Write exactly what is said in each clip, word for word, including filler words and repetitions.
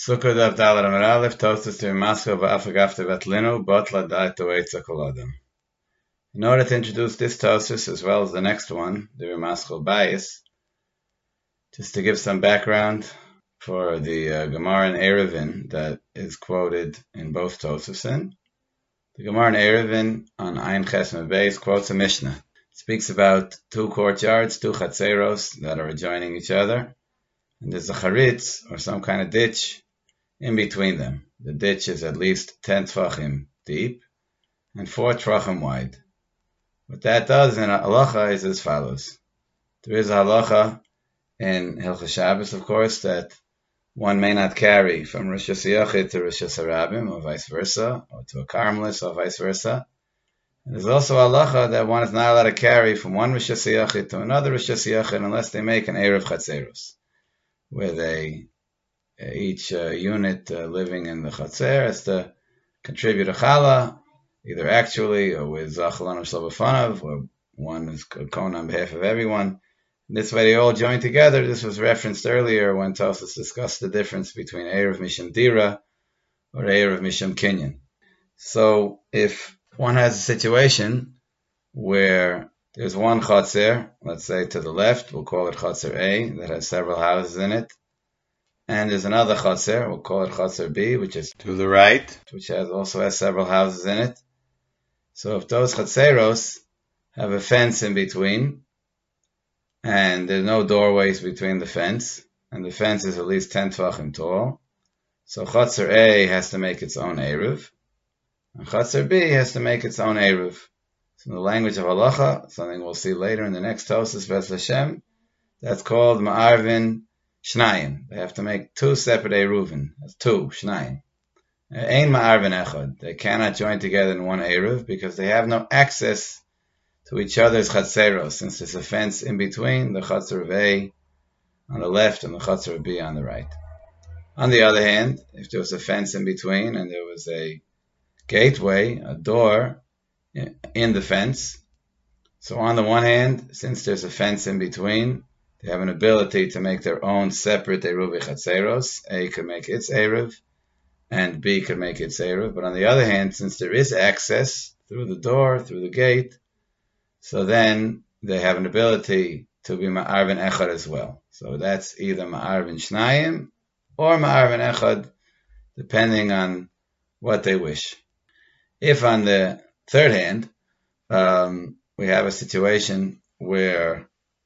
Sukkah Daf Dalet Amud Aleph Tosfos to Maskil V'Afagafte Vetlinu Botla Daito Eitza Kol Adam. In order to introduce this Tosfos as well as the next one, the Maskil Bayis, just to give some background for the uh, Gemara in Eruvin that is quoted in both Tosfosin. The Gemara in Eruvin on Ayin Ches Mem Beis quotes a Mishnah. It speaks about two courtyards, two chatzeros that are adjoining each other, and there's a charitz or some kind of ditch in between them. The ditch is at least ten tvachim deep and four tvachim wide. What that does in halacha is as follows. There is a halacha in Hilchos Shabbos, of course, that one may not carry from Rosh Hashanah to Rosh Hashanah or vice versa, or to a Carmelis or vice versa. And there's also a halacha that one is not allowed to carry from one Rosh Hashanah to another Rosh Hashanah unless they make an Erev Chatzeros, where they each uh, unit uh, living in the Chatzer has to contribute a challah, either actually or with Zachalon or Shlobafanav, or one is a kohen on behalf of everyone. And this way they all join together. This was referenced earlier when Tosfos discussed the difference between Erev Misham Dira or Erev Misham Kinyan. So if one has a situation where there's one Chatzer, let's say to the left, we'll call it Chatzer A, that has several houses in it, and there's another Chatzer, we'll call it Chatzer B, which is to the right, which has also has several houses in it. So if those Chatzeros have a fence in between, and there's no doorways between the fence, and the fence is at least ten tvachim tall, so Chatzer A has to make its own Eruv, and Chatzer B has to make its own Eruv. So in the language of halacha, something we'll see later in the next Tosfos, B'ez Hashem, that's called Ma'arvin Shnayim. They have to make two separate Eruvin. That's two, Shnayim. Ein Ma'arvin Echad. They cannot join together in one Eruv because they have no access to each other's Chatzeros, since there's a fence in between the Chatzer of A on the left and the Chatzer of B on the right. On the other hand, if there was a fence in between and there was a gateway, a door in the fence, so on the one hand, since there's a fence in between, they have an ability to make their own separate Eruv Chatzeros. A could make its Eruv, and B could make its Eruv. But on the other hand, since there is access through the door, through the gate, so then they have an ability to be Ma'arvin Echad as well. So that's either Ma'arvin Shnayim or Ma'arvin Echad, depending on what they wish. If on the third hand, um, we have a situation where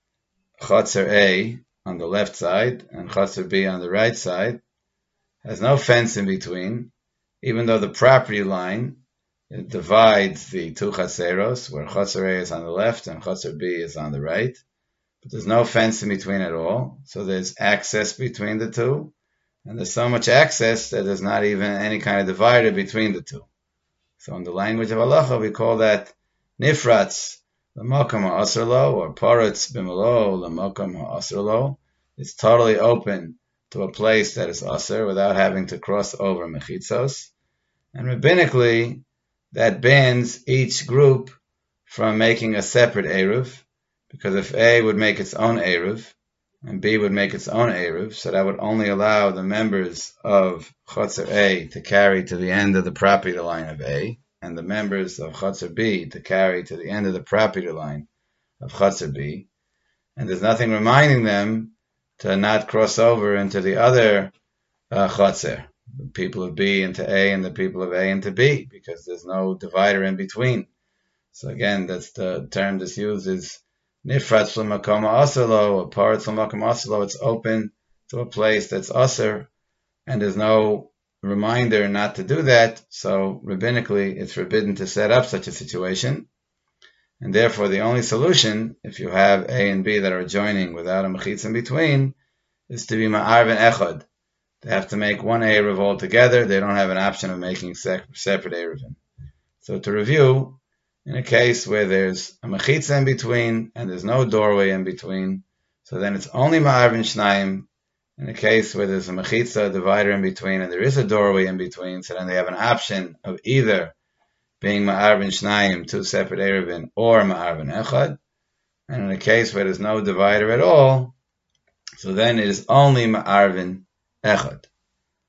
Chatzer A on the left side and Chatzer B on the right side has no fence in between, even though the property line it divides the two Chatzeros, where Chatzer A is on the left and Chatzer B is on the right, but there's no fence in between at all, so there's access between the two, and there's so much access that there's not even any kind of divider between the two. So in the language of halacha, we call that Nifratz L'Makam HaAsr or Paretz B'Melo L'Makam HaAsr. It's totally open to a place that is Asr without having to cross over Mechitzos. And rabbinically, that bans each group from making a separate Eruv, because if A would make its own Eruv, and B would make its own Eruv, so that would only allow the members of Chatzer A to carry to the end of the property line of A, and the members of Chatzer B to carry to the end of the property line of Chatzer B, and there's nothing reminding them to not cross over into the other uh, Chatzer, the people of B into A and the people of A into B, because there's no divider in between. So again, that's the term that's used is Nifratz L'Makam HaAsr or Paretz L'Makam HaAsr. It's open to a place that's Asr, and there's no reminder not to do that, so rabbinically it's forbidden to set up such a situation, and therefore the only solution, if you have A and B that are joining without a mechitz in between, is to be Ma'arvin Echad. They have to make one Eruv altogether. They don't have an option of making separate Eruvim. So to review, in a case where there's a mechitza in between and there's no doorway in between, so then it's only Ma'arvin Shnayim. In a case where there's a mechitza, a divider in between, and there is a doorway in between, so then they have an option of either being Ma'arvin Shnayim, two separate Eruvin, or Ma'arvin Echad. And in a case where there's no divider at all, so then it is only Ma'arvin Echad.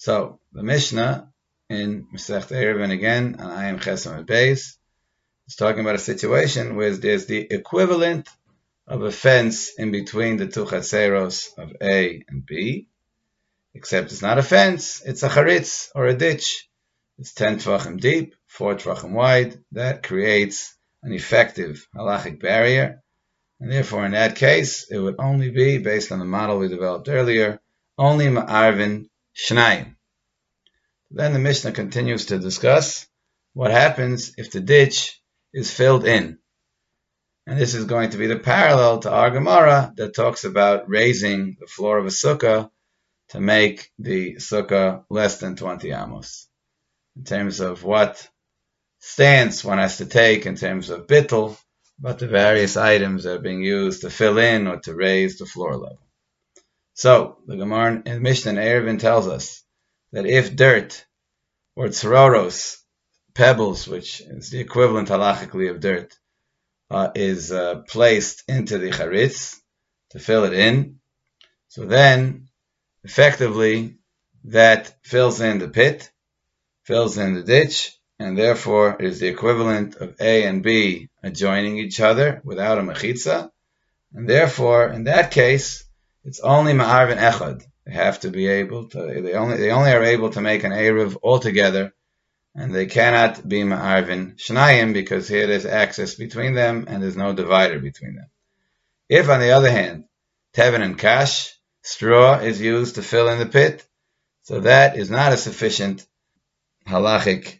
So the Mishnah in Masechet Eruvin again, on Ayim Chesam and Beis, is talking about a situation where there's the equivalent of a fence in between the two chatzeros of A and B, except it's not a fence, it's a charitz, or a ditch. It's ten tvachim deep, four tvachim wide. That creates an effective halachic barrier, and therefore in that case, it would only be, based on the model we developed earlier, only ma'arvin shnayim. Then the Mishnah continues to discuss what happens if the ditch is filled in. And this is going to be the parallel to our Gemara that talks about raising the floor of a sukkah to make the sukkah less than twenty amos. In terms of what stance one has to take in terms of bittul, but the various items that are being used to fill in or to raise the floor level. So, the Gemara in Mishnah and Eruvin tells us that if dirt or tzroros, pebbles, which is the equivalent halachically of dirt, uh, is uh, placed into the charitz to fill it in, so then effectively that fills in the pit, fills in the ditch, and therefore is the equivalent of A and B adjoining each other without a mechitza, and therefore in that case it's only ma'arvin echad. They have to be able to, they only, they only are able to make an Eruv altogether, and they cannot be ma'arvin shnayim because here there's access between them and there's no divider between them. If on the other hand, teven and kash, straw is used to fill in the pit, so that is not a sufficient halachic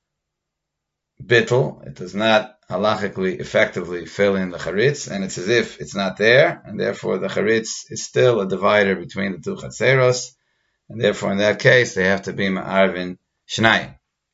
bittul. It does not halachically effectively fill in the charitz, and it's as if it's not there, and therefore the charitz is still a divider between the two chatzeros, and therefore in that case they have to be ma'arvin shnayim.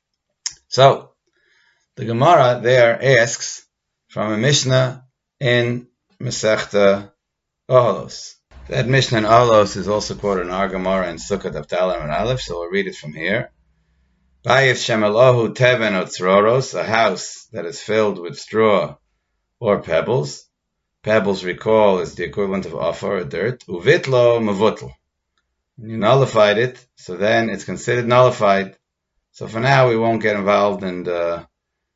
So the Gemara there asks from a Mishnah in Masechta Oholos. That Mishnah in Oholos is also quoted in our Gemara in Sukkot Avtalam and Aleph, so we'll read it from here. Bayis shemelohu teven or tzroros, a house that is filled with straw or pebbles. Pebbles, recall, is the equivalent of offer or dirt. Uvitlo mavutl. You nullified it, so then it's considered nullified. So for now, we won't get involved in the,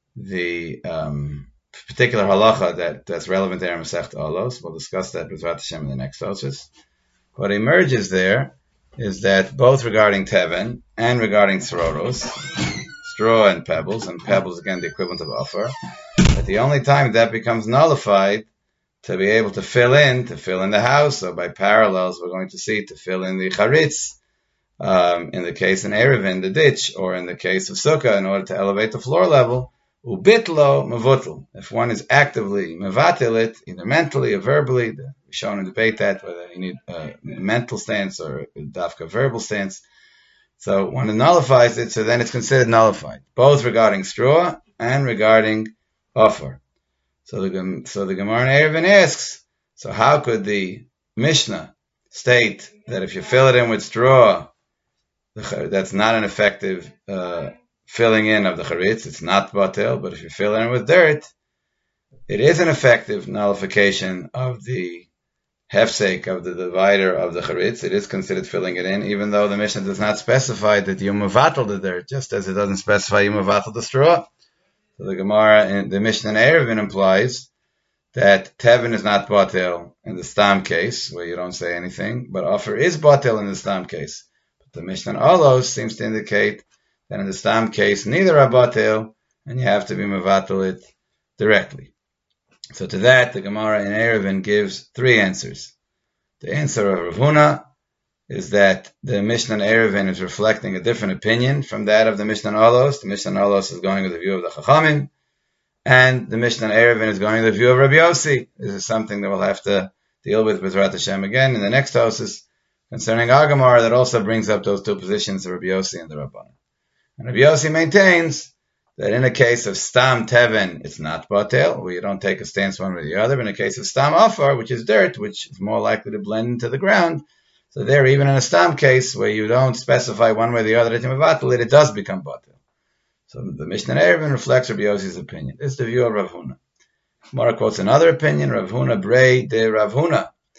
the um, particular halacha that, that's relevant there in Masechta Olos. We'll discuss that with Rat Hashem in the next Tosos. What emerges there is that both regarding teven and regarding tzroros, straw and pebbles, and pebbles again the equivalent of offer, that the only time that becomes nullified to be able to fill in, to fill in the house, so by parallels we're going to see to fill in the charitz, um, in the case in Eruvin, the ditch, or in the case of sukkah, in order to elevate the floor level, ubitlo mavutl. If one is actively mevatel it, either mentally or verbally, we've shown in debate that whether you need a mental stance or a dafka verbal stance. So one nullifies it, so then it's considered nullified, both regarding straw and regarding offer. So the so the Gemara in Eruvin asks, so how could the Mishnah state that if you fill it in with straw, that's not an effective uh, filling in of the charitz, it's not batel, but if you fill it in with dirt, it is an effective nullification of the hefsek, of the divider of the charitz. It is considered filling it in, even though the Mishnah does not specify that you mevatel the dirt, just as it doesn't specify you mevatel the straw. So the Gemara, in the Mishnah in Eruvin implies that teven is not batel in the stam case, where you don't say anything, but offer is batel in the stam case. But the Mishnah in Olos seems to indicate that in the stam case, neither are batel, and you have to be mevatel it directly. So to that, the Gemara in Eruvin gives three answers. The answer of Rav Huna is that the Mishnah in Eruvin is reflecting a different opinion from that of the Mishnah in Olos. The Mishnah in Olos is going with the view of the Chachamim, and the Mishnah in Eruvin is going with the view of Rabbi Yossi. This is something that we'll have to deal with with Rat Hashem again in the next Tosos concerning our Gemara that also brings up those two positions of Rabbi Yossi and the Rabbanan. And Rabbi Yossi maintains that in a case of stam teven, it's not batel, where you don't take a stance one way or the other. But in a case of stam afar, which is dirt, which is more likely to blend into the ground, so there, even in a stam case where you don't specify one way or the other that you mevatel it, it does become batel. So the Mishnah in Eruvin reflects Rabbi Yossi's opinion. This is the view of Rav Huna. Mara quotes another opinion, Rav Huna brei de Rav Huna,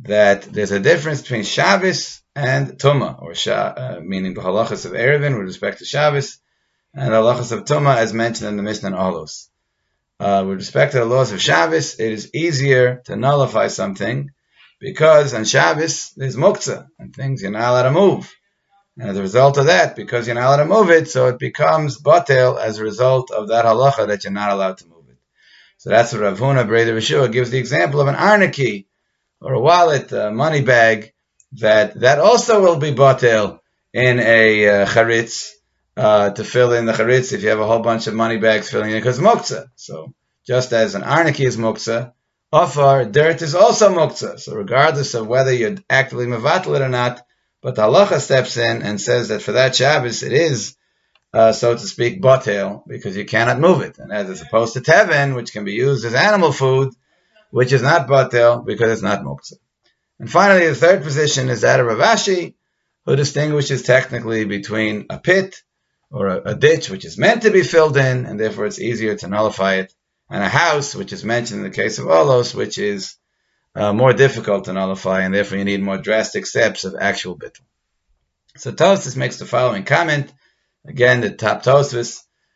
that there's a difference between Shabbos and Tumah, or Sha, uh, meaning the halachas of Erevin with respect to Shabbos, and the halachas of Tumah as mentioned in the Mishnah and Olos. Uh, with respect to the laws of Shabbos, it is easier to nullify something because on Shabbos there's muktzah and things you're not allowed to move. And as a result of that, because you're not allowed to move it, so it becomes batel as a result of that halacha that you're not allowed to move it. So that's what Rav Huna Breder Yeshua gives the example of an arniki, or a wallet, a money bag, that that also will be batel in a uh, charitz, uh, to fill in the charitz if you have a whole bunch of money bags filling in, because muktzah. So just as an arniki is muktzah, ofar, dirt is also muktzah. So regardless of whether you're actively mevatel it or not, but the halacha steps in and says that for that Shabbos it is, uh, so to speak, batel, because you cannot move it. And as, as opposed to teven, which can be used as animal food, which is not batel because it's not muktzah. And finally, the third position is that of Rav Ashi, who distinguishes technically between a pit or a, a ditch, which is meant to be filled in, and therefore it's easier to nullify it, and a house, which is mentioned in the case of Olos, which is Uh, more difficult to nullify, and therefore you need more drastic steps of actual bittul. So Tosfos makes the following comment. Again, the top Tosfos: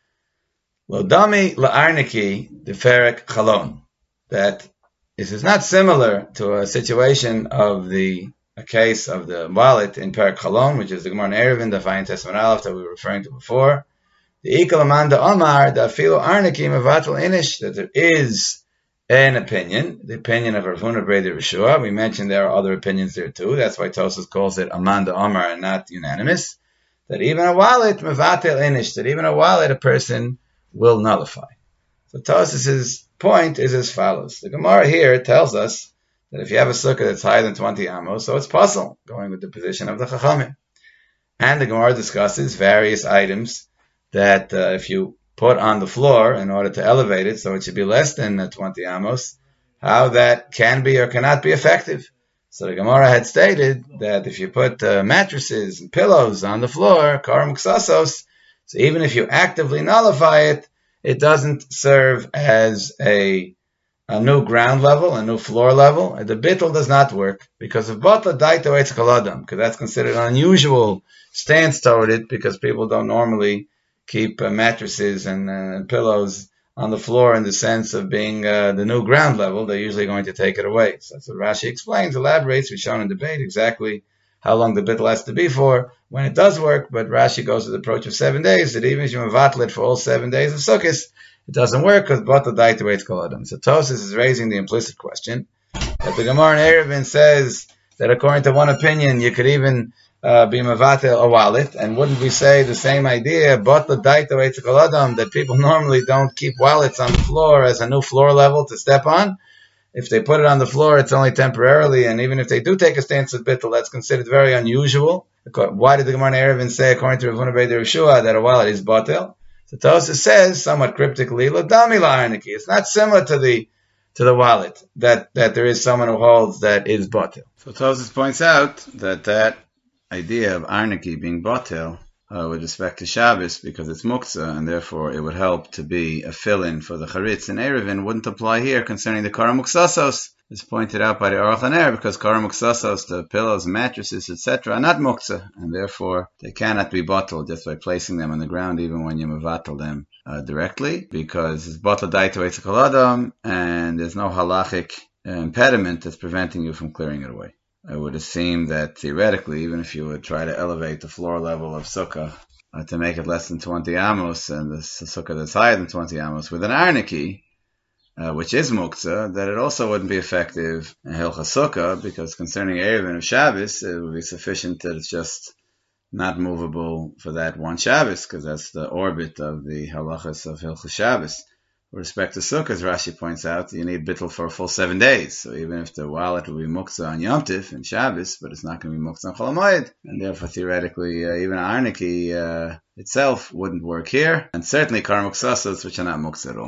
Lo dami la'arniki deferek chalon. That this is not similar to a situation of the a case of the wallet in Perek Chalon, which is the Gemara in Erevin, the Fayin Testament Aleph that we were referring to before. The Ikal Amanda Omar, the Afilo Arniki Mevatel Inish, that there is an opinion, the opinion of Rav Huna Breder Yeshua. We mentioned there are other opinions there too. That's why Tosfos calls it Amanda Omar and not unanimous. That even a wallet, Mevatel Inish, that even a wallet a person will nullify. So Tosfos' point is as follows. The Gemara here tells us that if you have a sukkah that's higher than twenty amos, so it's possible, going with the position of the Chachamim. And the Gemara discusses various items that uh, if you put on the floor in order to elevate it, so it should be less than uh, twenty amos, how that can be or cannot be effective. So the Gemara had stated that if you put uh, mattresses and pillows on the floor, karam ksasos, so even if you actively nullify it, it doesn't serve as a, a new ground level, a new floor level. The bittul does not work because of batla daito eitz kaladam, because that's considered an unusual stance toward it, because people don't normally keep uh, mattresses and uh, pillows on the floor in the sense of being uh, the new ground level. They're usually going to take it away. So that's what Rashi explains, elaborates. We've shown in debate exactly how long the bittul has to be for when it does work, but Rashi goes to the approach of seven days, that even if you mevatel it for all seven days of Sukkot, it doesn't work because batla daito eitz kaladam. So Tosfos is raising the implicit question that the Gemara in Erevin says that according to one opinion, you could even Uh, be mevatel a wallet, and wouldn't we say the same idea, batla daito eitz kaladam, that people normally don't keep wallets on the floor as a new floor level to step on? If they put it on the floor, it's only temporarily, and even if they do take a stance with bittul, that's considered very unusual. Why did the Gemara in Erevin say, according to Rav Huna Breder Yeshua, that a wallet is batel? So Tosfos says, somewhat cryptically, lo dami la'arniki. It's not similar to the to the wallet, that, that there is someone who holds that is batel. So Tosfos points out that that idea of arniki being batel uh, with respect to Shabbos, because it's muktzah, and therefore it would help to be a fill-in for the charitz in Erevin, wouldn't apply here concerning the karam uksasos. It's pointed out by the Aruch LaNer, because karam uksasos, the pillows, mattresses, et cetera, are not muktzah, and therefore they cannot be batel just by placing them on the ground, even when you mevatel them uh, directly, because it's batla daito eitz kaladam, and there's no halachic uh, impediment that's preventing you from clearing it away. I would assume that theoretically, even if you would try to elevate the floor level of sukkah uh, to make it less than twenty amos, and the sukkah that's higher than twenty amos with an arniki, uh, which is muktzah, that it also wouldn't be effective in hilchas sukkah, because concerning Erevin of Shabbos, it would be sufficient that it's just not movable for that one Shabbos, because that's the orbit of the halachas of hilchas Shabbos. With respect to sukkahs, Rashi points out, you need bittul for a full seven days. So even if the wallet will be muktzah on Yom Tif and Shabbos, but it's not going to be muktzah on Chol HaMoed, and therefore theoretically uh, even arniki uh, itself wouldn't work here, and certainly karam uksasos, which are not muktzah at all.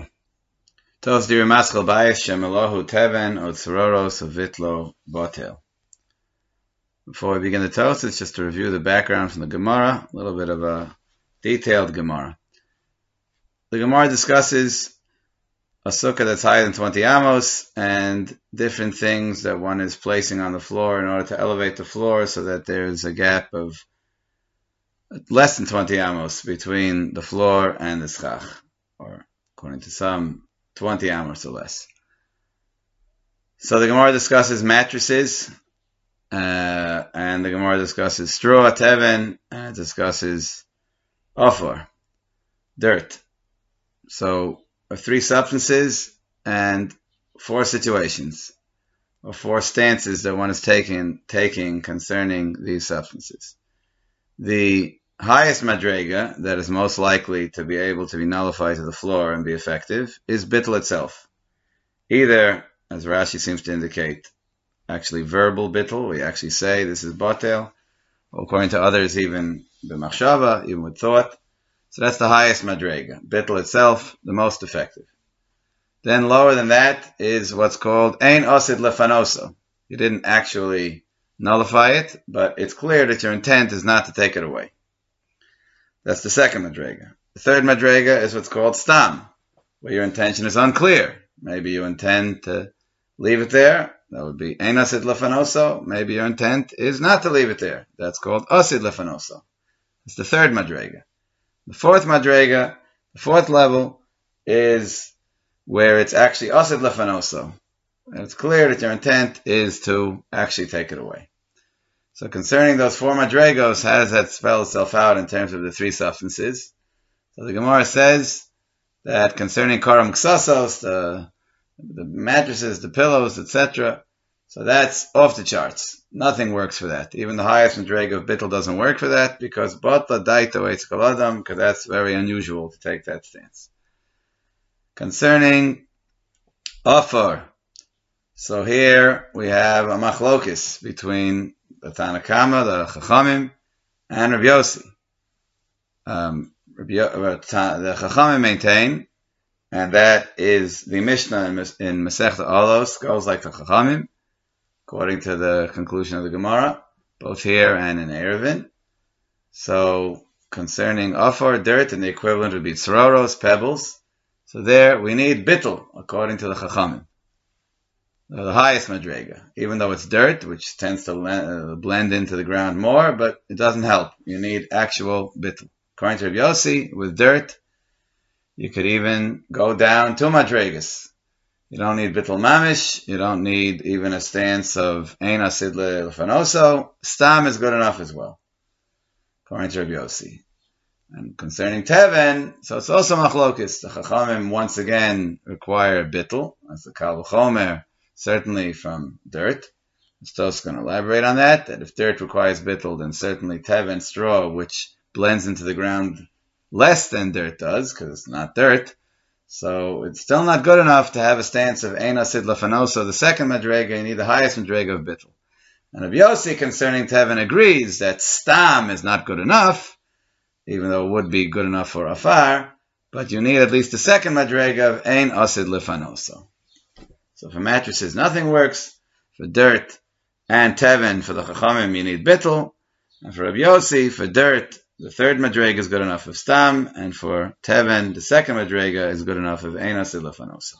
Tos diri maschal bayis shemelohu teven od tzororos vitlo batel. Before we begin the toast, it's just to review the background from the Gemara, a little bit of a detailed Gemara. The Gemara discusses a sukkah that's higher than twenty amos, and different things that one is placing on the floor in order to elevate the floor so that there's a gap of less than twenty amos between the floor and the schach, or according to some, twenty amos or less. So the Gemara discusses mattresses, uh, and the Gemara discusses straw, teven, and it discusses offer, dirt. So three substances and four situations, or four stances that one is taking, taking concerning these substances. The highest madrega that is most likely to be able to be nullified to the floor and be effective is bittul itself. Either, as Rashi seems to indicate, actually verbal bittul, we actually say this is batel, or according to others even b'machshava, even with thought. So that's the highest madrega. Bittul itself, the most effective. Then lower than that is what's called ein osid lefanoso. You didn't actually nullify it, but it's clear that your intent is not to take it away. That's the second madrega. The third madrega is what's called stam, where your intention is unclear. Maybe you intend to leave it there. That would be ein osid lefanoso. Maybe your intent is not to leave it there. That's called osid lefanoso. It's the third madrega. The fourth madrega, the fourth level, is where it's actually osid lefanoso. And it's clear that your intent is to actually take it away. So concerning those four madregos, how does that spell itself out in terms of the three substances? So the Gemara says that concerning karam ksasos, the, the mattresses, the pillows, et cetera, so that's off the charts. Nothing works for that. Even the highest madrega of bittul doesn't work for that, because batla daito eitz kol adam, because that's very unusual to take that stance. Concerning offer, so here we have a machlokis between the Tana Kama, the Chachamim, and Rabbi Yossi. Um, Rabbi, the Chachamim maintain, and that is the Mishnah in, in Masechta Olos goes like the Chachamim, according to the conclusion of the Gemara, both here and in Erevin. So concerning offer, dirt, and the equivalent would be tzroros, pebbles. So there we need bittul, according to the Chachamim. The highest madrega, even though it's dirt, which tends to uh, blend into the ground more, but it doesn't help. You need actual bittul. According to Rabbi Yossi, with dirt, you could even go down two madregas. You don't need bittul mamish, you don't need even a stance of ein asid lefanoso. Stam is good enough as well, according to Rabbi Yossi. And concerning teven, so it's also machlokis. The Chachamim once again require bittul, as the Kal V'chomer, certainly from dirt. Stos going to elaborate on that, that if dirt requires bittul, then certainly teven, straw, which blends into the ground less than dirt does, because it's not dirt. So it's still not good enough to have a stance of ein asid lefanoso, the second madrega, you need the highest madrega of bittul. And Rabbi Yossi concerning teven agrees that stam is not good enough, even though it would be good enough for afar, but you need at least the second madrega of ein asid lefanoso. So for mattresses, nothing works. For dirt and teven, for the chachamim, you need bittul. And for Rabbi Yossi, for dirt, the third madrega is good enough of stam. And for teven, the second madrega is good enough of ein asid lefanoso.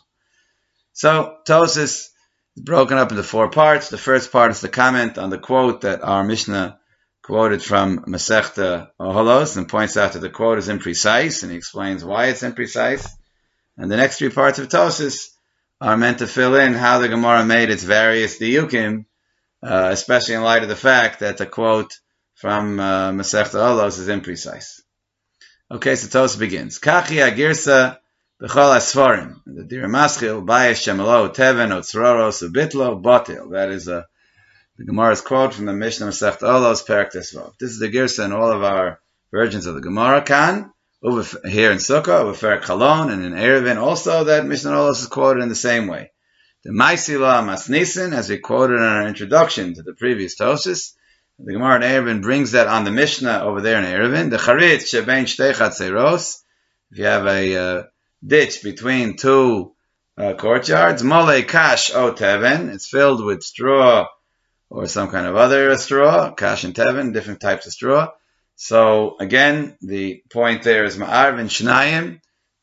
So Tosas is broken up into four parts. The first part is the comment on the quote that our Mishnah quoted from Masechta Oholos, and points out that the quote is imprecise, and he explains why it's imprecise. And the next three parts of Tosas are meant to fill in how the Gemara made its various diyukim, uh, especially in light of the fact that the quote from uh, Masechta Olos is imprecise. Okay, so Tosas begins. Kachi agirsa b'chol asfarim. The Dir Maschil, Bayesh Shemelo, Teven, Otzroros, Ubitlo, Botil. That is a, the Gemara's quote from the Mishnah Masechta Olos, Perek Tesvav. This is the girsa in all of our versions of the Gemara. Kan, here in Sukkah, over Ferek Chalon, and in Erevin also, that Mishnah Olos is quoted in the same way. The Maisila Masnisin, as we quoted in our introduction to the previous Tosas, the Gemara in Erevin brings that on the Mishnah over there in Erevin. The Charit Shebein Shtei Chatzeros, if you have a uh, ditch between two uh, courtyards, Mole Kash O Teven, it's filled with straw or some kind of other straw, Kash and Teven, different types of straw. So again, the point there is Ma'arvin Shnayim,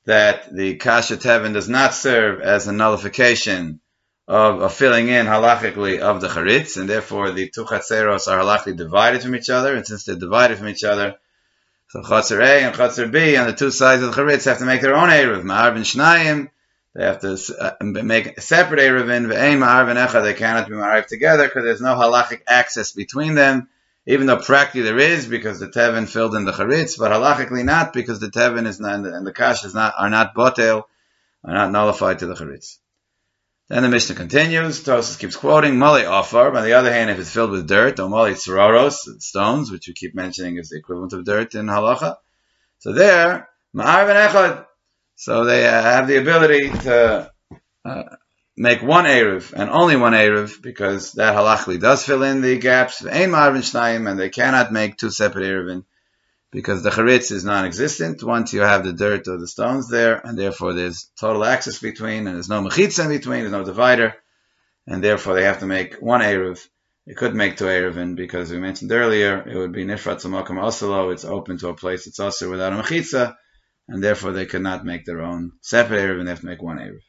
that the kasha teven does not serve as a nullification of, of filling in halachically of the charitz, and therefore the two chatzeros are halachically divided from each other, and since they're divided from each other, so chatzer A and chatzer B on the two sides of the charitz have to make their own eruv. Ma'arvin shnayim, they have to uh, make a separate eruvin. Ve'ein ma'arvin echad, they cannot be ma'arv together because there's no halachic access between them, even though practically there is because the teven filled in the charitz, but halachically not because the teven is not, and the kash is not, are not botel, are not nullified to the charitz. Then the Mishnah continues. Tosfos keeps quoting Mali Ofar. On the other hand, if it's filled with dirt, or Mali Tzroros, stones, which we keep mentioning is the equivalent of dirt in halacha. So there, Ma'arvin Echad. So they uh, have the ability to uh, make one eruv and only one eruv because that halachically does fill in the gaps. Ein Ma'arvin Shnayim, and they cannot make two separate eruvin because the charitz is non-existent once you have the dirt or the stones there, and therefore there's total access between, and there's no mechitza in between, there's no divider, and therefore they have to make one eruv. They could make two eruvin because we mentioned earlier it would be nifrat z'makom oselo, it's open to a place it's also without a mechitza, and therefore they could not make their own separate eruvin, they have to make one eruv.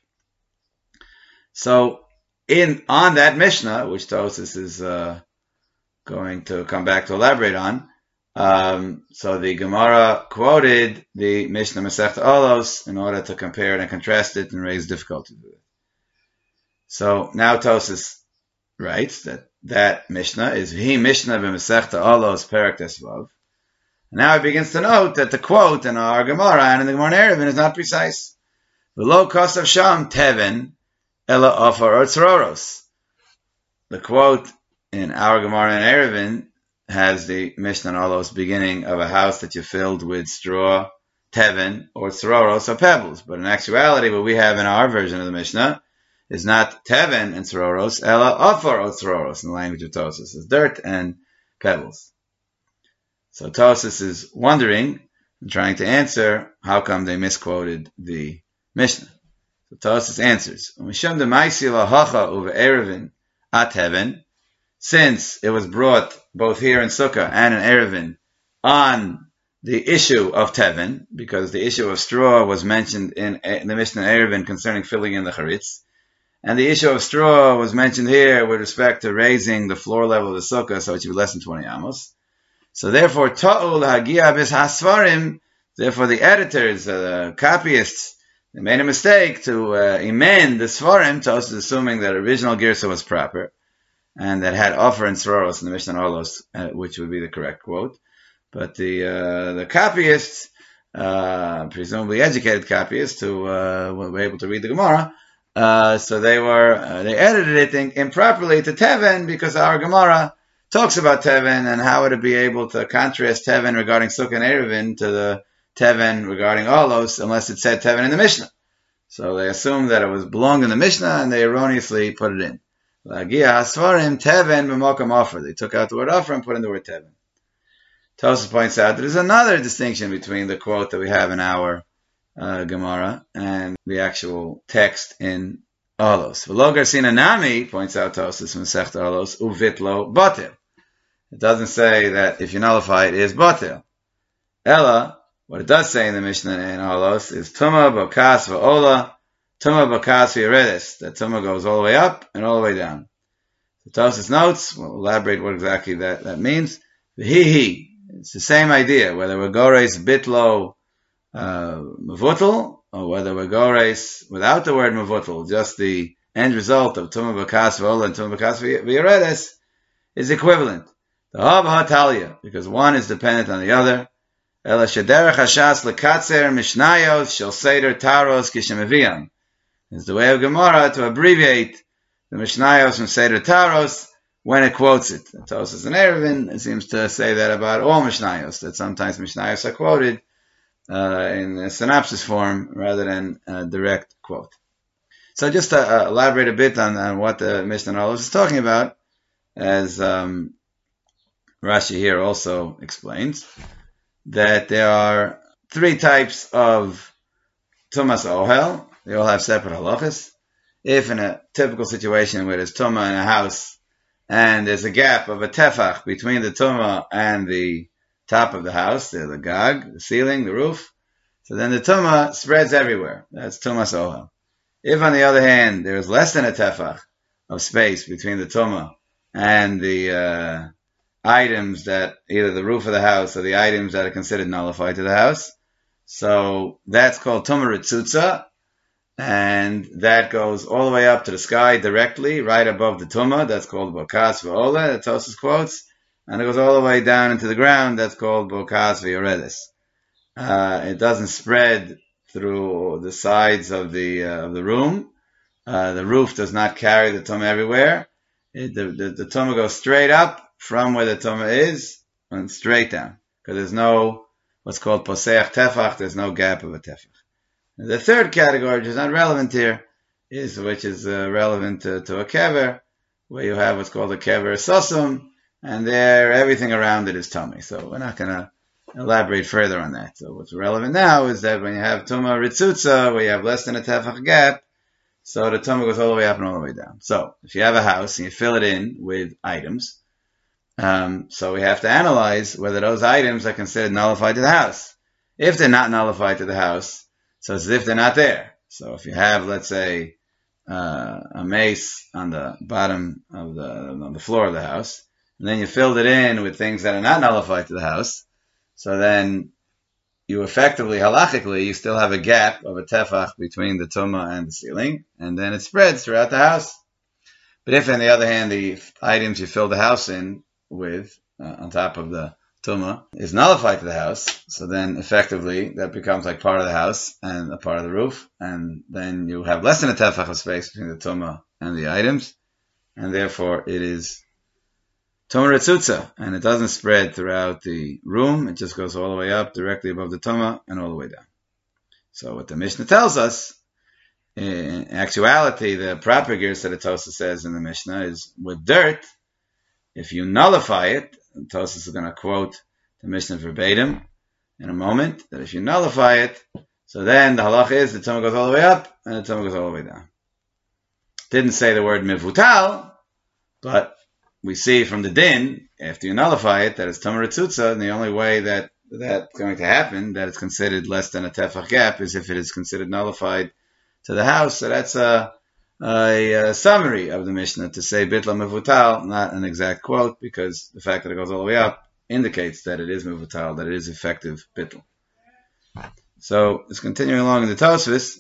So in on that Mishnah, which Tosfos is uh, going to come back to elaborate on, Um, so the Gemara quoted the Mishnah Masechta Olos in order to compare it and contrast it and raise difficulties with it. So now Tosfos writes that that Mishnah is V'hi Mishnah b'Masechta Olos Perek Tesvav. Now he begins to note that the quote in our Gemara and in the Gemara Eruvin is not precise. V'lo kosav sham teven ela ofar or tzroros. The quote in our Gemara and Eruvin has the Mishnah Olos beginning of a house that you filled with straw, teven, or tzroros, or pebbles. But in actuality, what we have in our version of the Mishnah is not teven and tzroros, ela ofar or tzroros, in the language of Tosfos. It's dirt and pebbles. So Tosfos is wondering and trying to answer how come they misquoted the Mishnah. So Tosfos answers, Mishum demaisi lahacha uve eruvin at heaven, since it was brought both here in Sukkah and in Eruvin on the issue of Tevin, because the issue of straw was mentioned in the Mishnah Eruvin concerning filling in the charitz, and the issue of straw was mentioned here with respect to raising the floor level of the Sukkah, so it should be less than twenty amos. So therefore, Ta'ul Hagia Bis Hasfarim, therefore the editors, uh, the copyists, they made a mistake to uh, amend the Sfarim, Tosfos assuming that original Girsa was proper, and that had offer and tzroros in the Mishnah Olos, uh, which would be the correct quote. But the uh, the copyists, uh, presumably educated copyists who uh, were able to read the Gemara, uh, so they were uh, they edited it in, improperly to Teven because our Gemara talks about Teven and how would it be able to contrast Teven regarding Sukkah and Eruvin to the Teven regarding Olos unless it said Teven in the Mishnah. So they assumed that it was belonged in the Mishnah and they erroneously put it in. They took out the word offer and put in the word teven. Tosfos points out there's another distinction between the quote that we have in our uh, Gemara and the actual text in Olos. V'lo garsina nami, points out Tosfos from Masechta Olos, uvitlo batel. It doesn't say that if you nullify it, it is batel. Ella, what it does say in the Mishnah in Olos is tuma bokas v'ola, tuma bokas v'yeredes, that tuma goes all the way up and all the way down. So Tosfos notes, we'll elaborate what exactly that, that means. V'hi-hi, it's the same idea, whether we're gores bitlo uh, mevutel, or whether we're gores without the word mevutel, just the end result of tuma bokas v'ola and tuma bokas v'yeredes is equivalent. The hav ha'talya, because one is dependent on the other. Ela shederach hashas lekatzer mishnayos shel seder taros kishemeviam. It's the way of Gemara to abbreviate the mishnayos from seder taros when it quotes it. Tosfos and Eruvin, it seems to say that about all mishnayos, that sometimes mishnayos are quoted uh, in a synopsis form rather than a direct quote. So just to uh, elaborate a bit on, on what the Mishnah Olos is talking about, as um, Rashi here also explains, that there are three types of tumas ohel. They all have separate halachas. If in a typical situation where there's tumah in a house and there's a gap of a tefach between the tumah and the top of the house, the, the gag, the ceiling, the roof, So then the tumah spreads everywhere. That's tumas ohel. If, on the other hand, there is less than a tefach of space between the tumah and the uh, items that, either the roof of the house or the items that are considered nullified to the house, so that's called tumah ritzutza, and that goes all the way up to the sky directly, right above the tumah. That's called bokas v'ola, that Tosfos quotes, and it goes all the way down into the ground. That's called bokas v'yoredes. Uh, it doesn't spread through the sides of the uh, of the room. Uh, the roof does not carry the tumah everywhere. It, the, the, the tumah goes straight up from where the tumah is and straight down, because there's no what's called poseach tefach. There's no gap of a tefach. And the third category, which is not relevant here, is which is uh, relevant to, to a kever, where you have what's called a kever sosum, and there everything around it is tummy. So we're not going to elaborate further on that. So what's relevant now is that when you have tumah ritzutza, where you have less than a tefach gap, so the tumah goes all the way up and all the way down. So if you have a house and you fill it in with items, um, so we have to analyze whether those items are considered nullified to the house. If they're not nullified to the house, so it's as if they're not there. So if you have, let's say, uh, a mace on the bottom of the on the floor of the house, and then you filled it in with things that are not nullified to the house, so then you effectively, halachically, you still have a gap of a tefach between the tumah and the ceiling, and then it spreads throughout the house. But if, on the other hand, the items you fill the house in with, uh, on top of the tumah, is nullified to the house, so then effectively that becomes like part of the house and a part of the roof, and then you have less than a tefach of space between the tumah and the items, and therefore it is tumah ritzutza, and it doesn't spread throughout the room. It just goes all the way up, directly above the tumah, and all the way down. So what the Mishnah tells us, in actuality, the proper girsa that Tosfos says in the Mishnah is with dirt, if you nullify it, and Tosfos is going to quote the Mishnah verbatim in a moment, that if you nullify it, so then the halach is the tumah goes all the way up and the tumah goes all the way down. Didn't say the word mivutal, but we see from the din, after you nullify it, that it's tumah ritzutza, and the only way that that's going to happen, that it's considered less than a tefach gap, is if it is considered nullified to the house. So that's a, a, a summary of the Mishnah to say bitla mivutal, not an exact quote, because the fact that it goes all the way up indicates that it is mivutal, that it is effective bitl. So it's continuing along in the Tosfos.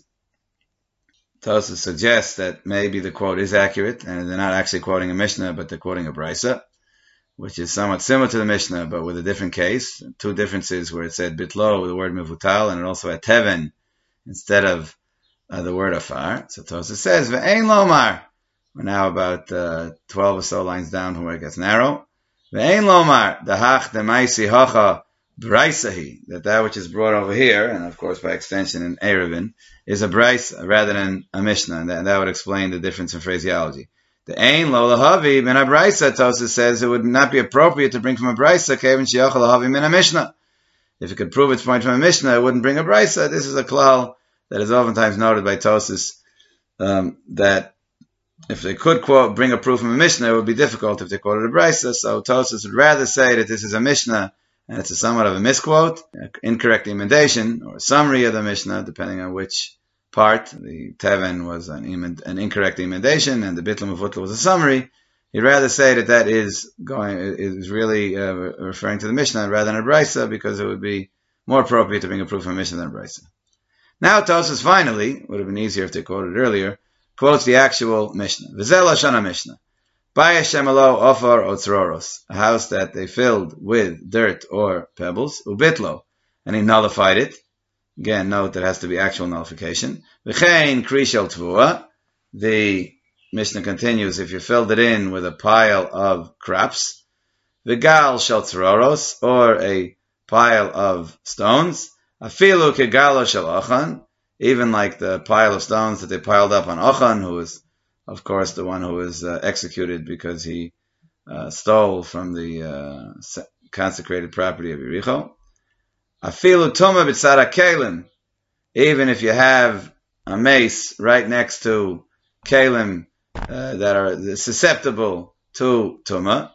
Tosfos suggests that maybe the quote is accurate, and they're not actually quoting a Mishnah, but they're quoting a Brisa, which is somewhat similar to the Mishnah, but with a different case. Two differences where it said bitlo with the word mivutal, and it also had teven instead of uh, the word afar. So Tosfos says, ve'ein lomar. We're now about uh, twelve or so lines down from where it gets narrow. Ve'ein lomar, dahach demaisi hacha braisahi, that that which is brought over here, and of course by extension in Erevin, is a brisa rather than a Mishnah, and that, and that would explain the difference in phraseology. The ein lo lahavi min a brisa, Tosfos says it would not be appropriate to bring from a brisa kevin sheyachal lahavi min a Mishnah. If it could prove its point from a Mishnah, it wouldn't bring a brisa. This is a klal that is oftentimes noted by Tosfos, um, that if they could quote bring a proof from a Mishnah, it would be difficult if they quoted a brisa. So Tosfos would rather say that this is a Mishnah, and it's a somewhat of a misquote, incorrect emendation, or a summary of the Mishnah, depending on which part. The Teven was an, an incorrect emendation, and the Bitl Mevutla was a summary. He'd rather say that that is going is really uh, referring to the Mishnah rather than a Brisa, because it would be more appropriate to bring a proof from a Mishnah than a Brisa. Now Tosfos finally, would have been easier if they quoted earlier, quotes the actual Mishnah. V'zel Shana Mishnah. Bayes shemelo ofar otzroros, a house that they filled with dirt or pebbles, ubitlo, and he nullified it. Again, note that it has to be actual nullification. V'chein krishel tvua, the Mishnah continues, if you filled it in with a pile of crops, v'gal shel tzroros, or a pile of stones, afilu kegalo shel ochan, even like the pile of stones that they piled up on Ochan, who was of course, the one who was uh, executed because he uh, stole from the uh, consecrated property of Yericho. Afilu tuma b'tzara kelim, even if you have a mace right next to kelim uh, that are susceptible to tuma.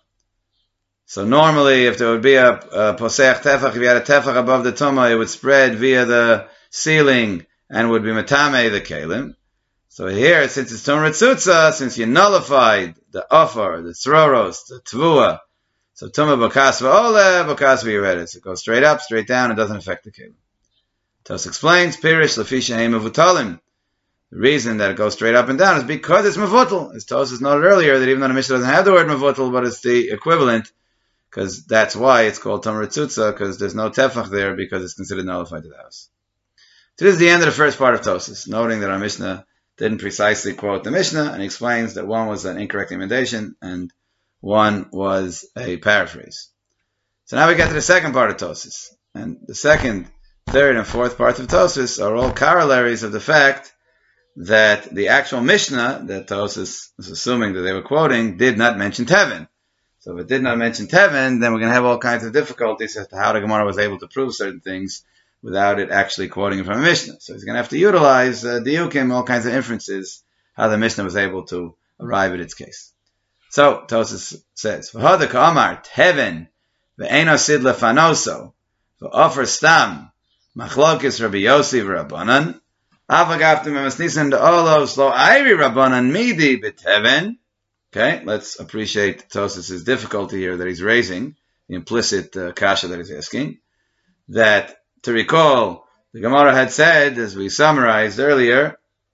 So normally, if there would be a, a posech tefach, if you had a tefach above the tuma, it would spread via the sealing and would be matame the kelim. So here, since it's Tumah Tzutza, since you nullified the offer, the tzroros, the tvua, so Tumah Bakas V'ole, Bakas V'yeredis. It goes straight up, straight down, it doesn't affect the kelim. Tos explains, Pirish Lefisha Heim Mevutalim. The reason that it goes straight up and down is because it's Mevutal. As Tos has noted earlier, that even though the Mishnah doesn't have the word Mevutal, but it's the equivalent, because that's why it's called Tumah Tzutza, because there's no tefach there, because it's considered nullified to the house. So this is the end of the first part of Tosas, noting that our Mishnah didn't precisely quote the Mishnah, and he explains that one was an incorrect emendation, and one was a paraphrase. So now we get to the second part of Tosas. And the second, third, and fourth parts of Tosas are all corollaries of the fact that the actual Mishnah that Tosas is assuming that they were quoting did not mention Tevin. So if it did not mention Tevin, then we're going to have all kinds of difficulties as to how the Gemara was able to prove certain things without it actually quoting from a Mishnah. So he's going to have to utilize uh, diukim, all kinds of inferences, how the Mishnah was able to arrive at its case. So Tosas says, "V'hada ka'amar Tevin ve'eno sid lefanoso v'ofer stam machlokis Rabbi Yossi v'Rabbanan avagavtim emasnisan de'olos lo ayri Rabbanan midi b'Tevin." Okay, let's appreciate Tosas' difficulty here that he's raising, the implicit uh, kasha that he's asking. That, to recall, the Gemara had said, as we summarized earlier,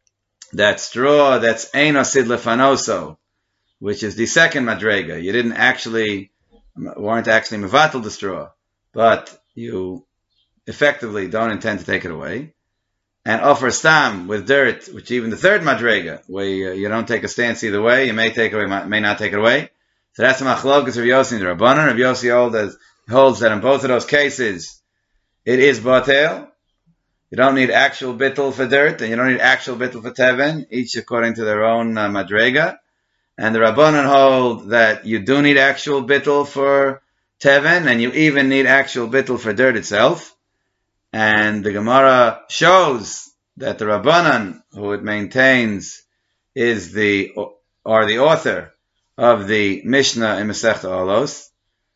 that straw that's ein asid lefanoso, which is the second madrega. You didn't actually, weren't actually mevatel the straw, but you effectively don't intend to take it away. And offer stam with dirt, which even the third madrega, where you, you don't take a stance either way, you may take it away, may not take it away. So that's the machlokas of Yossi and the Rabbanan. Rabbi Yossi holds, holds that in both of those cases, it is batel. You don't need actual bittul for dirt, and you don't need actual bittul for tevin, each according to their own uh, madrega. And the Rabbanan hold that you do need actual bittul for tevin, and you even need actual bittul for dirt itself. And the Gemara shows that the Rabbanan, who it maintains is the, or the author of the Mishnah in Masechta Olos.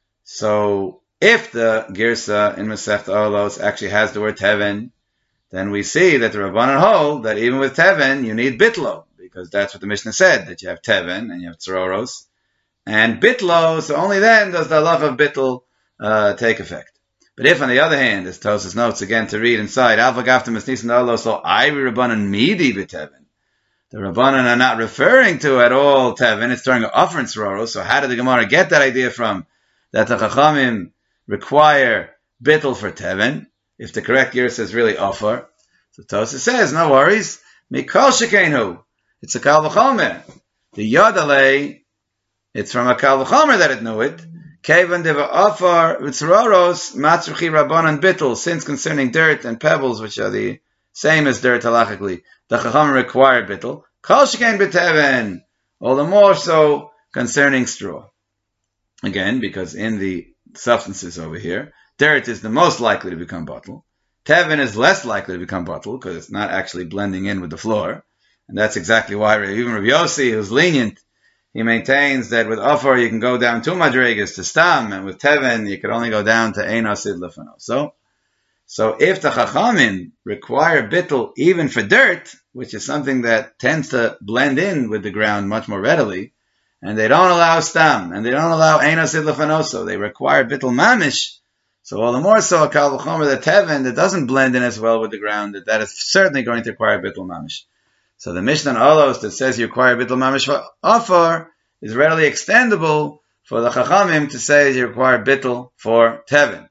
So, if the Girsa in Masechta Olos actually has the word Tevin, then we see that the Rabbanan hold that even with Tevin, you need Bitlo, because that's what the Mishnah said, that you have Tevin and you have Tzroros, and Bitlo, so only then does the halacha of Bitl uh, take effect. But if, on the other hand, as Tosas notes again to read inside, Alpha Gafta Masnisan Olos lo Ayri Rabbanan Midi b'Tevin, the Rabbanan are not referring to at all Tevin, it's during an offering Tzroros. So how did the Gemara get that idea from? That the Chachamim require Bitl for Tevin, if the correct year says really offer. So Tosas says, no worries, Mikol Shekenu, it's a Kal V'chomer. The Yodalei, it's from a Kal V'chomer that it knew it. Kevan deva offer Tzroros Matzruchi Rabbanan Bitl, since concerning dirt and pebbles, which are the same as dirt halachically, the Chacham required Bitl. Kol Shekain b'Tevin, all the more so concerning straw. Again, because in the substances over here, dirt is the most likely to become bottle. Tevin is less likely to become bottle, because it's not actually blending in with the floor. And that's exactly why even Rabbi Yossi, who's lenient, he maintains that with Ofar you can go down two madregas to Stam, and with Tevin you can only go down to Ein Asid Lefano. So, so if the Chachamim require Bittul even for dirt, which is something that tends to blend in with the ground much more readily, and they don't allow Stam, and they don't allow Ein Asid Lefano, so they require Bittul Mamish, so all the more so a Kal V'chomer, the Tevin, that doesn't blend in as well with the ground, that that is certainly going to require Bittul Mamish. So the Mishnah in Olos that says you require Bittul Mamish for Ofar is readily extendable for the Chachamim to say you require Bittul for Tevin.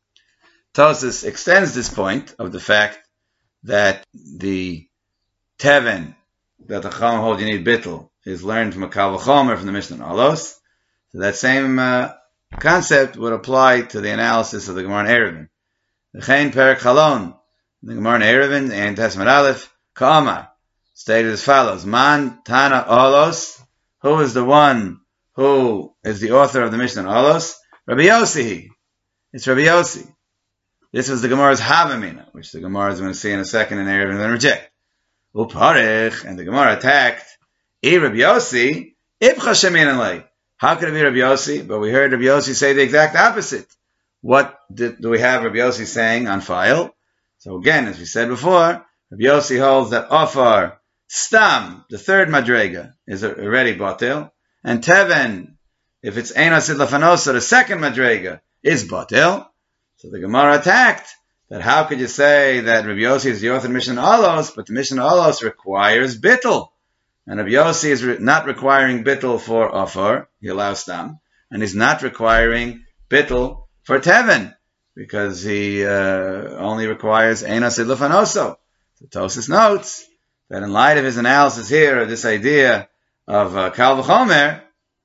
Tosas extends this point of the fact that the Tevin that the Chachamim hold you need Bittul is learned from a Kal V'chomer from the Mishnah in Olos. So that same uh, concept would apply to the analysis of the Gemara in Eruvin. The Chain Perek Chalon, the Gemara in Eruvin, and Testament Aleph, Ka'amar, stated as follows: Man Tana Olos, who is the one who is the author of the Mishnah in Olos? Rabbi Yossi. It's Rabbi Yossi. This was the Gemara's Havamina, which the Gemara is going to see in a second in Eruvin and then reject. Uparich, and the Gemara attacked, E Rabbi Yossi, Ibcha Shemin Lei. How could it be Rabbi Yossi? But we heard Rabbi Yossi say the exact opposite. What did, do we have Rabbi Yossi saying on file? So again, as we said before, Rabbi Yossi holds that Ofar, Stam, the third Madrega, is already Batil, and Teven, if it's Ein Asid Lefanoso, the second Madrega, is Batil. So the Gemara attacked that how could you say that Rabbi Yossi is the author of Mishnah Olos, but the Mishnah Olos requires Bittul. And Rabbi Yossi is re- not requiring Bittul for Ofar, he allows Stam, and he's not requiring Bittul for Teven, because he uh, only requires Ein Asid Lefanoso. So Tosfos notes that in light of his analysis here of this idea of uh, Kal V'chomer,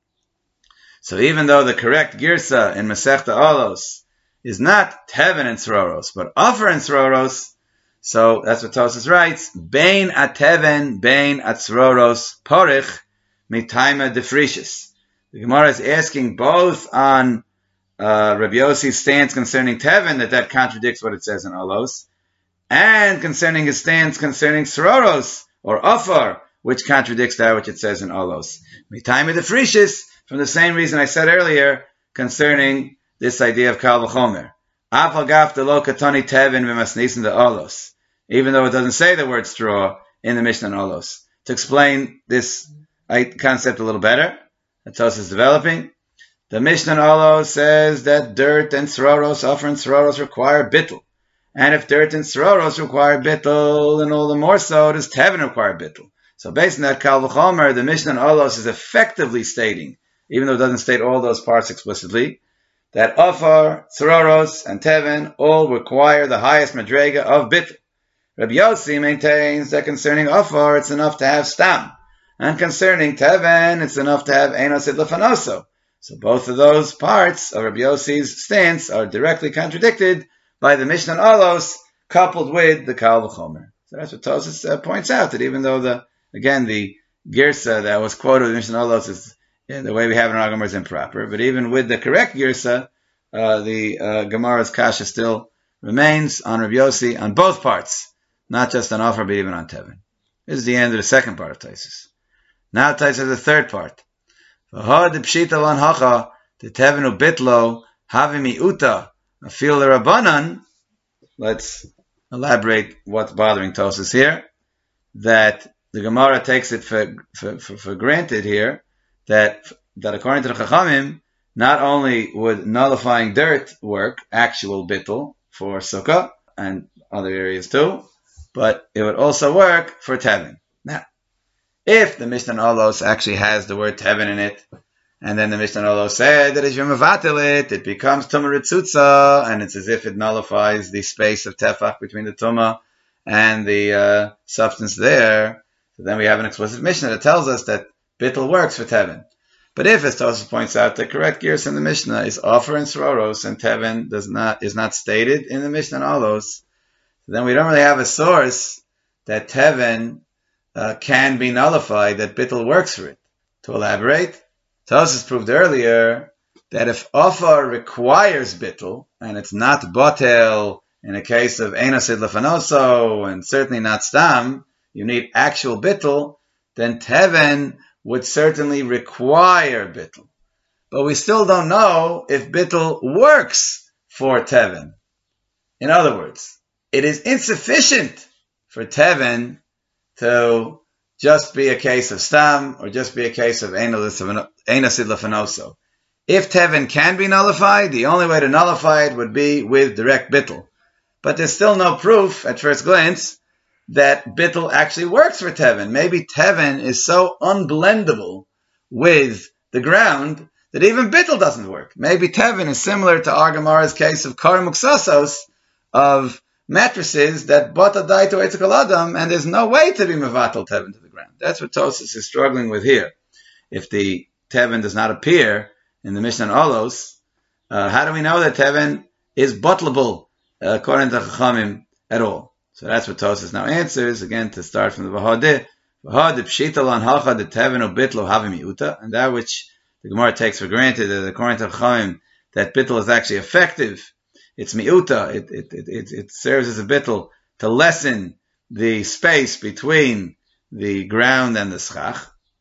so even though the correct Girsa in Masechta Olos is not Teven and Sroros, but Offer and Sroros, so that's what Tosfos writes, Bein at Teven, Bein at Sroros, Porich, Mitaima Defrishis. The Gemara is asking both on uh, Rabbi Yossi's stance concerning Teven, that that contradicts what it says in Olos, and concerning his stance concerning Sroros, or Offer, which contradicts that which it says in Olos. Mitaima Defrishis, from the same reason I said earlier, concerning this idea of Kal V'chomer. Afal de lo katoni Teven v'masnisin de Olos. Even though it doesn't say the word straw in the Mishnah and Olos. To explain this concept a little better, that Tosfos is developing, the Mishnah and Olos says that dirt and Sroros, Offer and Sroros require Bittul. And if dirt and Sroros require Bittul, then all the more so does Teven require Bittul. So based on that Kal V'chomer, the Mishnah and Olos is effectively stating, even though it doesn't state all those parts explicitly, that Ofar, Sroros, and Teven all require the highest Madrega of Bittul. Rabbi Yossi maintains that concerning Ofar, it's enough to have Stam. And concerning Teven, it's enough to have Ein Asid Lefanoso. So both of those parts of Rabbi Yossi's stance are directly contradicted by the Mishnah and Olos, coupled with the Kal V'chomer. So that's what Tosfos uh, points out, that even though the, again, the Girsa that was quoted in the Mishnah and Olos is, yeah, the way we have it in our Gemara is improper, but even with the correct Girsa, uh, the uh, Gemara's kasha still remains on Rabbi Yossi on both parts, not just on Offer, but even on Teven. This is the end of the second part of Tosfos. Now Tosfos has the third part. V'ha de pshita lan hacha de Tevenu bitlo havi miuta afil l'rabanan. Let's elaborate what's bothering Tosfos here. That the Gemara takes it for, for, for, for granted here that that according to the Chachamim, not only would nullifying dirt work, actual bittul for sukkah and other areas too, but it would also work for Teven. Now, if the Mishnah Olos actually has the word Teven in it, and then the Mishnah Olos said that if you mevatel it, it becomes Tumah Ritzutza, and it's as if it nullifies the space of Tefach between the Tumah and the uh, substance there, so then we have an explicit Mishnah that tells us that Bittul works for Teven. But if, as Tosfos points out, the correct Girsa in the Mishnah is Offer and Sroros, and Teven does not is not stated in the Mishnah and Olos, then we don't really have a source that Teven uh, can be nullified, that Bittul works for it. To elaborate, Tosfos proved earlier that if Offer requires Bittul, and it's not Botel in a case of Ein Asid Lefanoso, and certainly not Stam, you need actual Bittul, then Teven would certainly require Bittul. But we still don't know if Bittul works for Teven. In other words, it is insufficient for Teven to just be a case of Stam, or just be a case of Ein Asid Lefanoso. If Teven can be nullified, the only way to nullify it would be with direct Bittul. But there's still no proof, at first glance, that Bittul actually works for Teven. Maybe Teven is so unblendable with the ground that even Bittul doesn't work. Maybe Teven is similar to our Gemara's case of Kar Muksasos, of mattresses that bota dai to Eitzakol Adam, and there's no way to be mevatel Teven to the ground. That's what Tosfos is struggling with here. If the Teven does not appear in the Mishnah and Olos, uh, how do we know that Teven is butlable uh, according to Chachamim at all? So that's what Tosfos now answers, again, to start from the Vahadeh. Vahadeh pshita lan hacha de Teven bitlo havi miuta, and that which the Gemara takes for granted, that according to Chachamim, that bitl is actually effective. It's miuta, it, it, it, it, it serves as a bitl to lessen the space between the ground and the schach.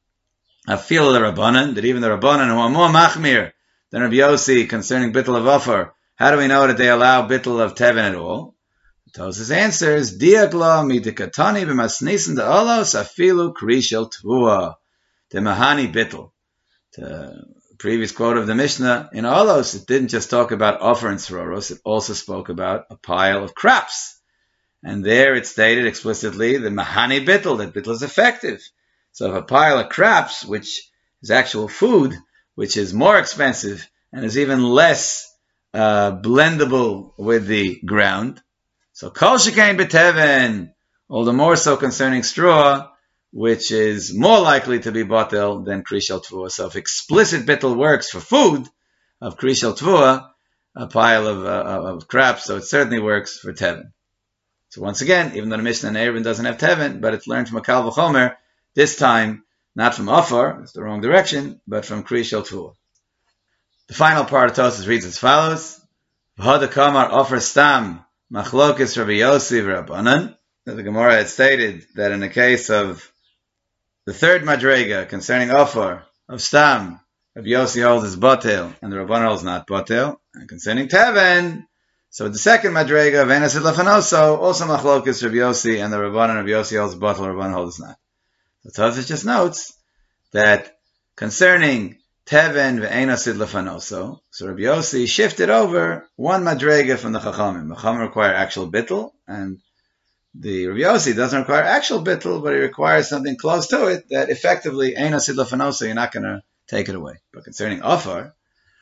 Afil the Rabbanan, that even the Rabbanan who are more machmir than Rabbi Yossi concerning bitl of Offer, how do we know that they allow bitl of Teven at all? Tosfos answers, Diagla midikatani b'masnisin de'olos afilu krishel tvua. The mahani bittel. The previous quote of the Mishnah, in Olos, it didn't just talk about offer and sroros, it also spoke about a pile of crops. And there it stated explicitly the mahani bittel, that bittel is effective. So if a pile of crops, which is actual food, which is more expensive and is even less uh, blendable with the ground, so kol shekain b'teven, all the more so concerning straw, which is more likely to be batel than krishel tvua. So if explicit bittel works for food of krishel tvua, a pile of, uh, of crops, so it certainly works for teven. So once again, even though the Mishnah in Eruvin doesn't have teven, but it's learned from a kal v'chomer, this time not from offer, it's the wrong direction, but from krishel tvua. The final part of Tosfos reads as follows: V'hada kamar offer stam machlokes Rabbi Yossi v'Rabbanan. The Gemara had stated that in the case of the third madrega concerning offer of stam, Rabbi Yossi holds is batel, and the Rabbanan holds not batel. And concerning teven, so the second madrega of enasid lefanoso, also machlokes Rabbi Yossi, and the Rabbanan Rabbi Yossi holds batel, Rabbanan holds not. So Tosfos just notes that concerning teven ve'enasid lefanoso, so Rabbi Yossi shifted over one madrega from the chachamim. The chachamim require actual bittul, and the Rabbi Yossi doesn't require actual bittul, but he requires something close to it that effectively enasid lefanoso, you're not going to take it away. But concerning offer,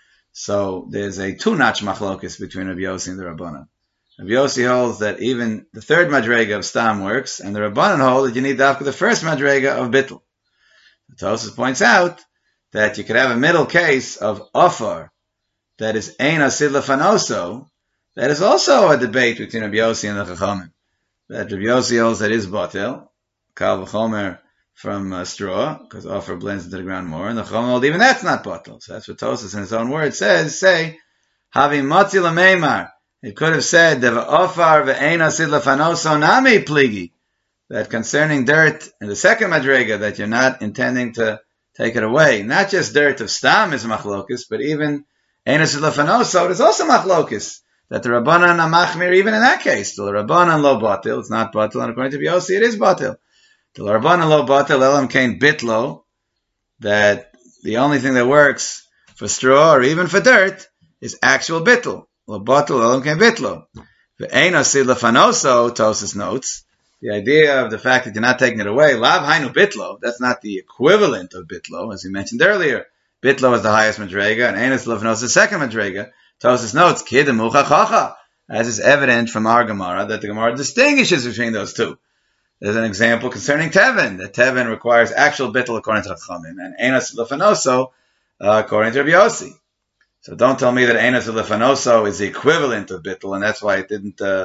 so there's a two-notch machlokes between Rabbi Yossi and the Rabbanan. Rabbi Yossi holds that even the third madrega of stam works, and the Rabbanan hold that you need dafka the first madrega of bittul. Tosfos points out that you could have a middle case of offer that is ein asid lefanoso. That is also a debate between Rabbi Yossi and the Chachamim. That Rabbi Yossi holds that is batel, kal v'chomer from uh, straw, because offer blends into the ground more, and the Chachamim hold even that's not batel. So that's what Tosfos in his own words says, say, havim motzi l'meimar. It could have said, deva ofar ve'ein asid lefanoso nami pligi. That concerning dirt in the second madrega, that you're not intending to take it away. Not just dirt of stam is machlokis, but even ein asid lefanoso, it is also machlokis. That the Rabbanan are machmir even in that case. The Rabbanan lo batil, it's not batil, and according to Yossi, it is batil. The Rabbanan lo batil, elam kain bitlo, that the only thing that works for straw or even for dirt is actual bitl. Lo batil, elam kain bitlo. Ve'ein asid lefanoso, Tosfos notes, the idea of the fact that you're not taking it away, lav hainu bitlo, that's not the equivalent of bitlo, as we mentioned earlier. Bitlo is the highest madrega, and ein asid lefanoso is the second madrega. Tosfos notes, kidemu chachacha, as is evident from our Gemara, that the Gemara distinguishes between those two. There's an example concerning teven, that teven requires actual bittul according to the Chachamim, and ein asid lefanoso uh, according to Rabbi Yossi. So don't tell me that ein asid lefanoso is the equivalent of bittul, and that's why it didn't uh,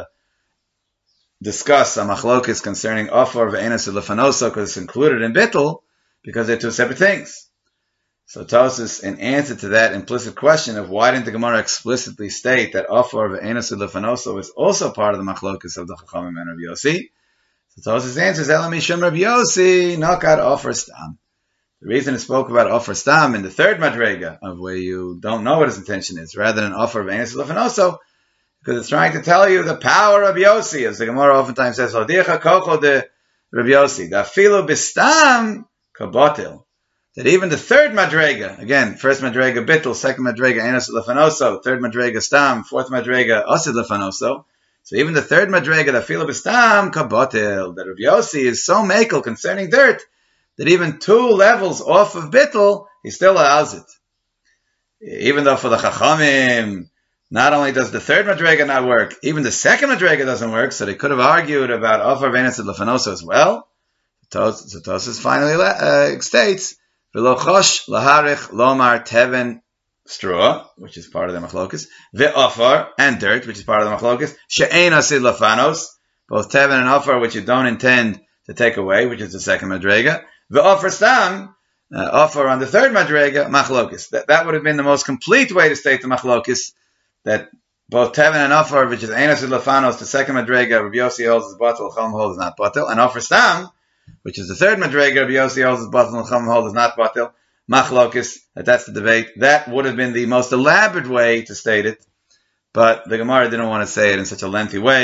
discuss a machlokes concerning offer of ein asid lefanoso, because it's included in bittul, because they're two separate things. So Tosfos, in answer to that implicit question of why didn't the Gemara explicitly state that offer of ein asid lefanoso is also part of the machlokes of the Chachamim and Rabbi Yossi, so Tosfos answers, Elam mishum Rabbi Yossi, nakat offer stam. The reason it spoke about offer stam in the third madrega, of where you don't know what his intention is, rather than offer of ein asid lefanoso, because it's trying to tell you the power of Yossi, as the Gemara oftentimes says, Hodicha kocho de Rabbi Yossi, da filo bistam kabotil. That even the third madrega, again, first madrega bittul, second madrega ein asid lefanoso, third madrega stam, fourth madrega asid lefanoso. So even the third madrega, da filo bistam kabotil, that Rabbi Yossi is so makel concerning dirt, that even two levels off of bittul, he still allows it. Even though for the Chachamim, not only does the third madrega not work, even the second madrega doesn't work, so they could have argued about offer of ein asid lefanoso as well. So Tosfos finally uh, states, V'lo chosh laharich lomar teven straw, which is part of the machlokes, ve'ofar, and dirt, which is part of the machlokes, she'ein asid lefanos, both teven and ofar, which you don't intend to take away, which is the second madrega, ve'ofar stam, uh, ofar on the third madrega, machlokes. That, that would have been the most complete way to state the machlokes, that both teven and ofar, which is ein asid lefanos, the second madrega, Rabbi Yossi holds is batel, Chachamim holds is not batel, and ofar stam, which is the third madrega, Rabbi Yossi holds is batel, and Chachamim holds is not batel, machlokes, that that's the debate. That would have been the most elaborate way to state it, but the Gemara didn't want to say it in such a lengthy way,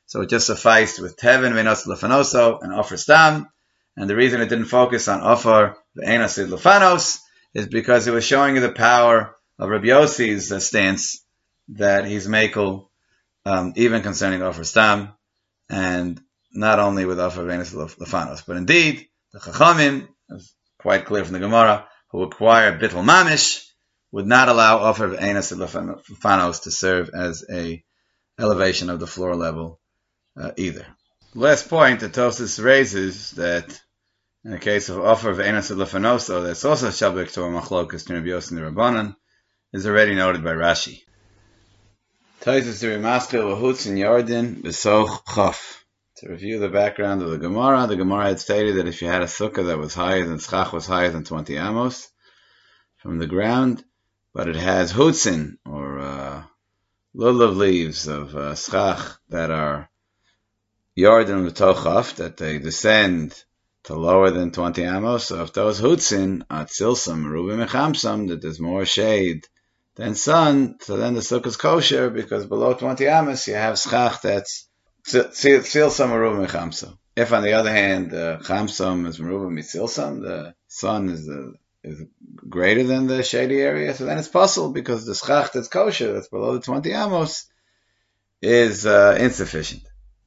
so it just sufficed with Tevin Veinos Lefanoso and Offer Stam. And the reason it didn't focus on Offer Veinos Lefanos is because it was showing you the power of Rabbi Yossi's uh, stance that he's Mekel, um, even concerning Offer Stam, and not only with Offer Veinos Lefanos. But indeed, the Chachamim, it's quite clear from the Gemara, who acquire Bittul Mamish, would not allow Offer Veinos Lefanos to serve as a elevation of the floor level uh, either. Last point that Tosfos raises, that in the case of Offer Veinos Lefanoso, that's also subject to a machlokas between Rabbi Yossi and the Rabbanan, is already noted by Rashi. Tosfos the Rimaskel V'Hutz in Yarden B'Soch Chaf. To review the background of the Gemara, the Gemara had stated that if you had a sukkah that was higher than Schach was higher than twenty amos from the ground, but it has hutzin, or uh, lulav leaves of uh, Schach that are Yarden B'Tochaf, that they descend to lower than twenty amos. So if those hutzin are tzilsam, rubim mechamsam, that there's more shade than sun, so then the sukkah is kosher, because below twenty amos you have schach that's tzilsam or rubim mechamsam. If on the other hand, the uh, chamsam is merubim mitzilsam, the sun is uh, is greater than the shady area, so then it's possible, because the schach that's kosher, that's below the twenty amos, is uh, insufficient.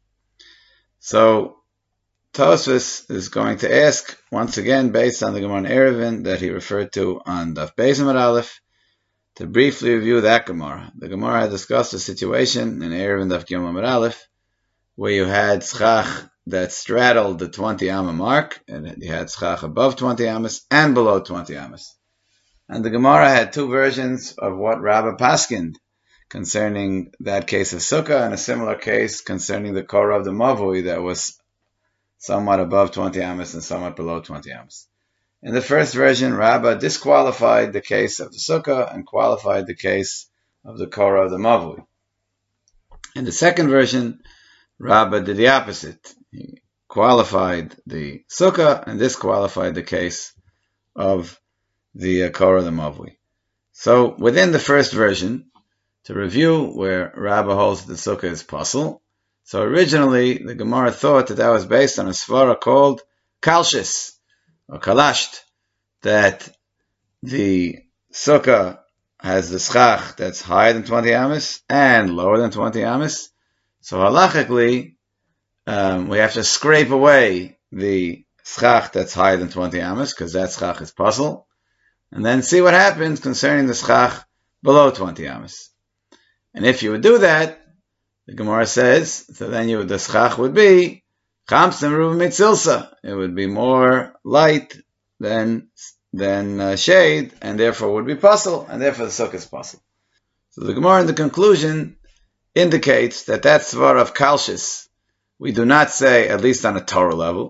So Tosfos is going to ask, once again, based on the Gemara in Eruvin that he referred to on Daf Beis Amud Aleph, to briefly review that Gemara. The Gemara had discussed a situation in Eruvin Daf Gimel Amud Aleph, where you had schach that straddled the twenty amma mark, and you had schach above twenty amos and below twenty amos. And the Gemara had two versions of what Rabbah paskind concerning that case of sukkah, and a similar case concerning the korah of the mavui that was somewhat above twenty amos and somewhat below twenty amos. In the first version, Rabbah disqualified the case of the sukkah and qualified the case of the korah of the mavui. In the second version, Rabbah did the opposite. He qualified the sukkah and disqualified the case of the uh, korah of the mavui. So within the first version, to review where Rabbah holds that the sukkah is pasul, so originally, the Gemara thought that that was based on a svara called kalshis, or kalasht, that the sukkah has the schach that's higher than twenty amos and lower than twenty amos. So halachically, um, we have to scrape away the schach that's higher than twenty amos, because that schach is pasul, and then see what happens concerning the schach below twenty amos. And if you would do that, the Gemara says, so then you, the schach would be chamsem rubim mitzilsa. It would be more light than than uh, shade, and therefore would be pasul, and therefore the sukkah is pasul. So the Gemara in the conclusion indicates that that svar of kalshis we do not say, at least on a Torah level,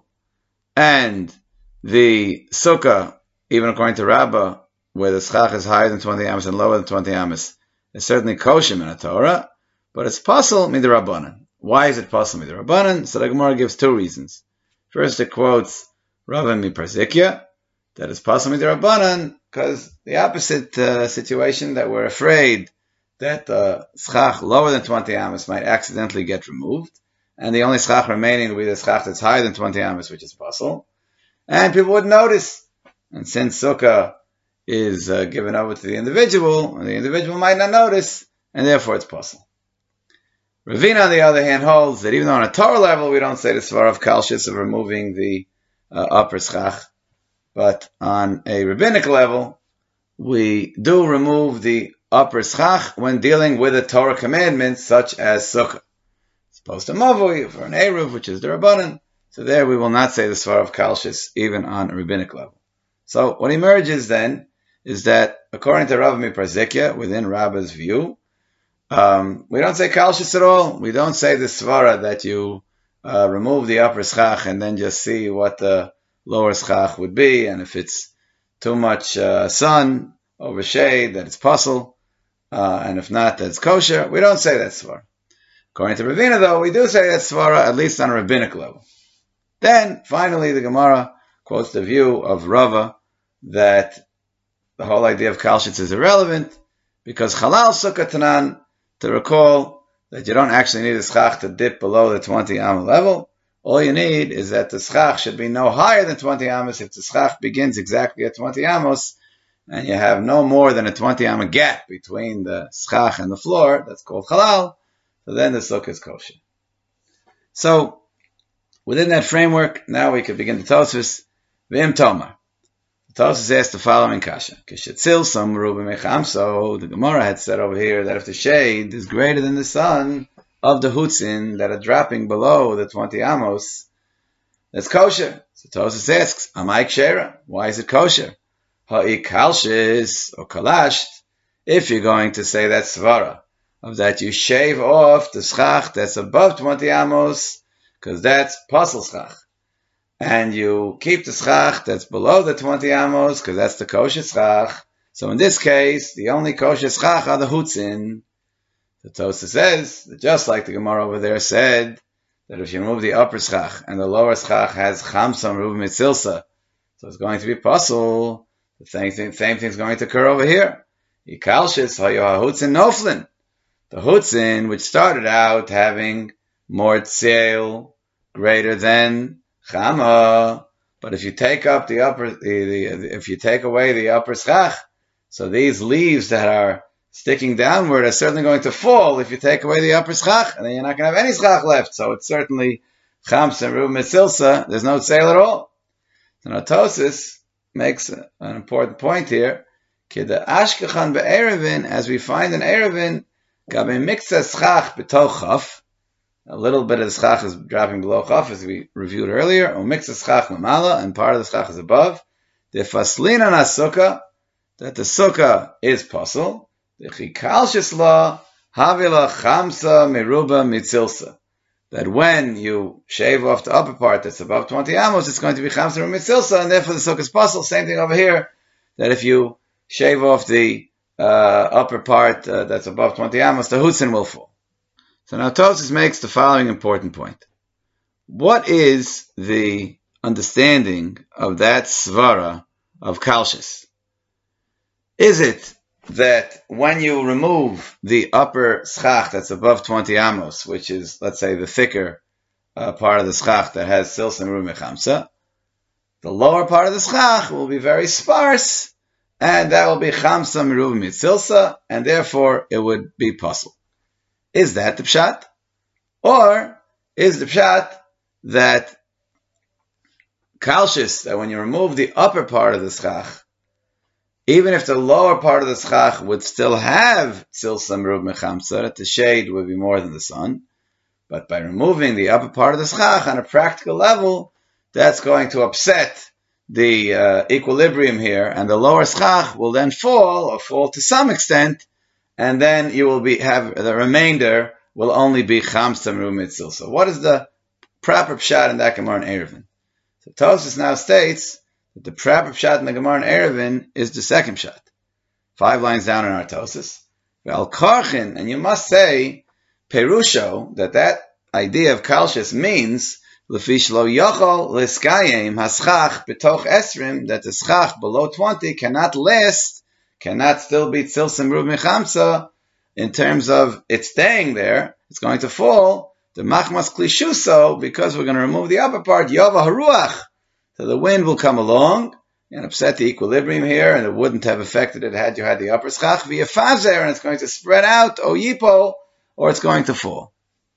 and the sukkah, even according to Rabbah, where the schach is higher than twenty amos and lower than twenty amos, is certainly kosher in a Torah. But it's pasul midrabanan. Why is it pasul midrabanan? So the Gemara gives two reasons. First, it quotes Rava miParzikya, that it's pasul midrabanan, because the opposite uh, situation, that we're afraid that uh, schach lower than twenty amos might accidentally get removed, and the only schach remaining will be the schach that's higher than twenty amos, which is pasul, and people would notice. And since sukkah is uh, given over to the individual, the individual might not notice, and therefore it's pasul. Ravina, on the other hand, holds that even though on a Torah level we don't say the svar of kalshis of removing the uh, upper schach, but on a rabbinic level we do remove the upper schach when dealing with a Torah commandment such as sukkah. It's opposed to mavui for an eruv, which is the rabbanan. So there we will not say the svar of kalshis even on a rabbinic level. So what emerges then is that according to Rav miParzikya, within Rabbah's view, Um, we don't say kalshis at all. We don't say the svara that you uh, remove the upper schach and then just see what the lower schach would be, and if it's too much uh, sun over shade, that it's pasul, uh, and if not, that it's kosher. We don't say that svara. According to Ravina, though, we do say that svara, at least on a rabbinic level. Then, finally, the Gemara quotes the view of Rava that the whole idea of kalshis is irrelevant, because halal sukkah tanan, to recall that you don't actually need a schach to dip below the twenty amma level. All you need is that the schach should be no higher than twenty amos. If the schach begins exactly at twenty amos, and you have no more than a twenty amma gap between the schach and the floor, that's called halal, so then the sukkah is kosher. So, within that framework, now we could begin the Tosfos. V'im Tomar. The Tosfos asks the following kasha. Kishetzil some meruba mechamso. The Gemara had said over here that if the shade is greater than the sun of the hutzin that are dropping below the twenty amos, that's kosher. So Tosfos asks, Amai kshera? Why is it kosher? Ha'i kalshis or kalasht, if you're going to say that svara, of that you shave off the schach that's above twenty amos, because that's pasal schach, and you keep the schach that's below the twenty amos, because that's the kosher schach. So in this case, the only kosher schach are the hutzin. The Tosfos says that just like the Gemara over there said, that if you remove the upper schach and the lower schach has chamsa meruba mitzilsa, so it's going to be pasal. The same thing, same thing is going to occur over here. Yikalshis hayo hutzin noflin. The hutzin, which started out having more tzeil, greater than chama, but if you take up the upper, the, the, if you take away the upper schach, so these leaves that are sticking downward are certainly going to fall if you take away the upper schach, and then you're not going to have any schach left. So it's certainly chams and meruba mitzilsa. There's no tzeil at all. So now Tosfos makes an important point here. Kida ashkechan be'erevin, as we find in Erevin, gabe miksa schach b'toch chaf. A little bit of the schach is dropping below chaf, as we reviewed earlier. Or miksa schach mamala, and part of the schach is above. The faslina na sukkah, that the sukkah is pasal. The chikal shisla havila chamsa meruba mitzilsa. That when you shave off the upper part that's above twenty amos, it's going to be chamsa meruba mitzilsa, and therefore the sukkah is pasal. Same thing over here, that if you shave off the uh, upper part uh, that's above twenty amos, the hutzin will fall. So now Tosfos makes the following important point. What is the understanding of that svara of kalshis? Is it that when you remove the upper schach that's above twenty amos, which is, let's say, the thicker uh, part of the schach that has silsa meruba mechamsa, the lower part of the schach will be very sparse, and that will be chamsa meruba mitzilsa, and therefore it would be pasal. Is that the pshat? Or is the pshat that kalshis, that when you remove the upper part of the schach, even if the lower part of the schach would still have silsa meruba mechamsa, that the shade would be more than the sun, but by removing the upper part of the schach on a practical level, that's going to upset the uh, equilibrium here, and the lower schach will then fall, or fall to some extent, and then you will be have the remainder will only be chamsa meruba mitzilsa. So what is the proper pshat in that Gemara in Erevin? So Tosfos now states that the proper pshat in the Gemara in Erevin is the second pshat. Five lines down in our Tosfos. Vel karchin, and you must say perusho, that that idea of kalshis means lefish lo yochol liskayim haschach betoch esrim, that the schach below twenty cannot last, cannot still be tzilsa meruba mechamsa, in terms of it's staying there, it's going to fall, the machmas klishuso, because we're going to remove the upper part, yova haruach, so the wind will come along and upset the equilibrium here, and it wouldn't have affected it had you had the upper schach via fazer, and it's going to spread out, o yipo, or it's going to fall.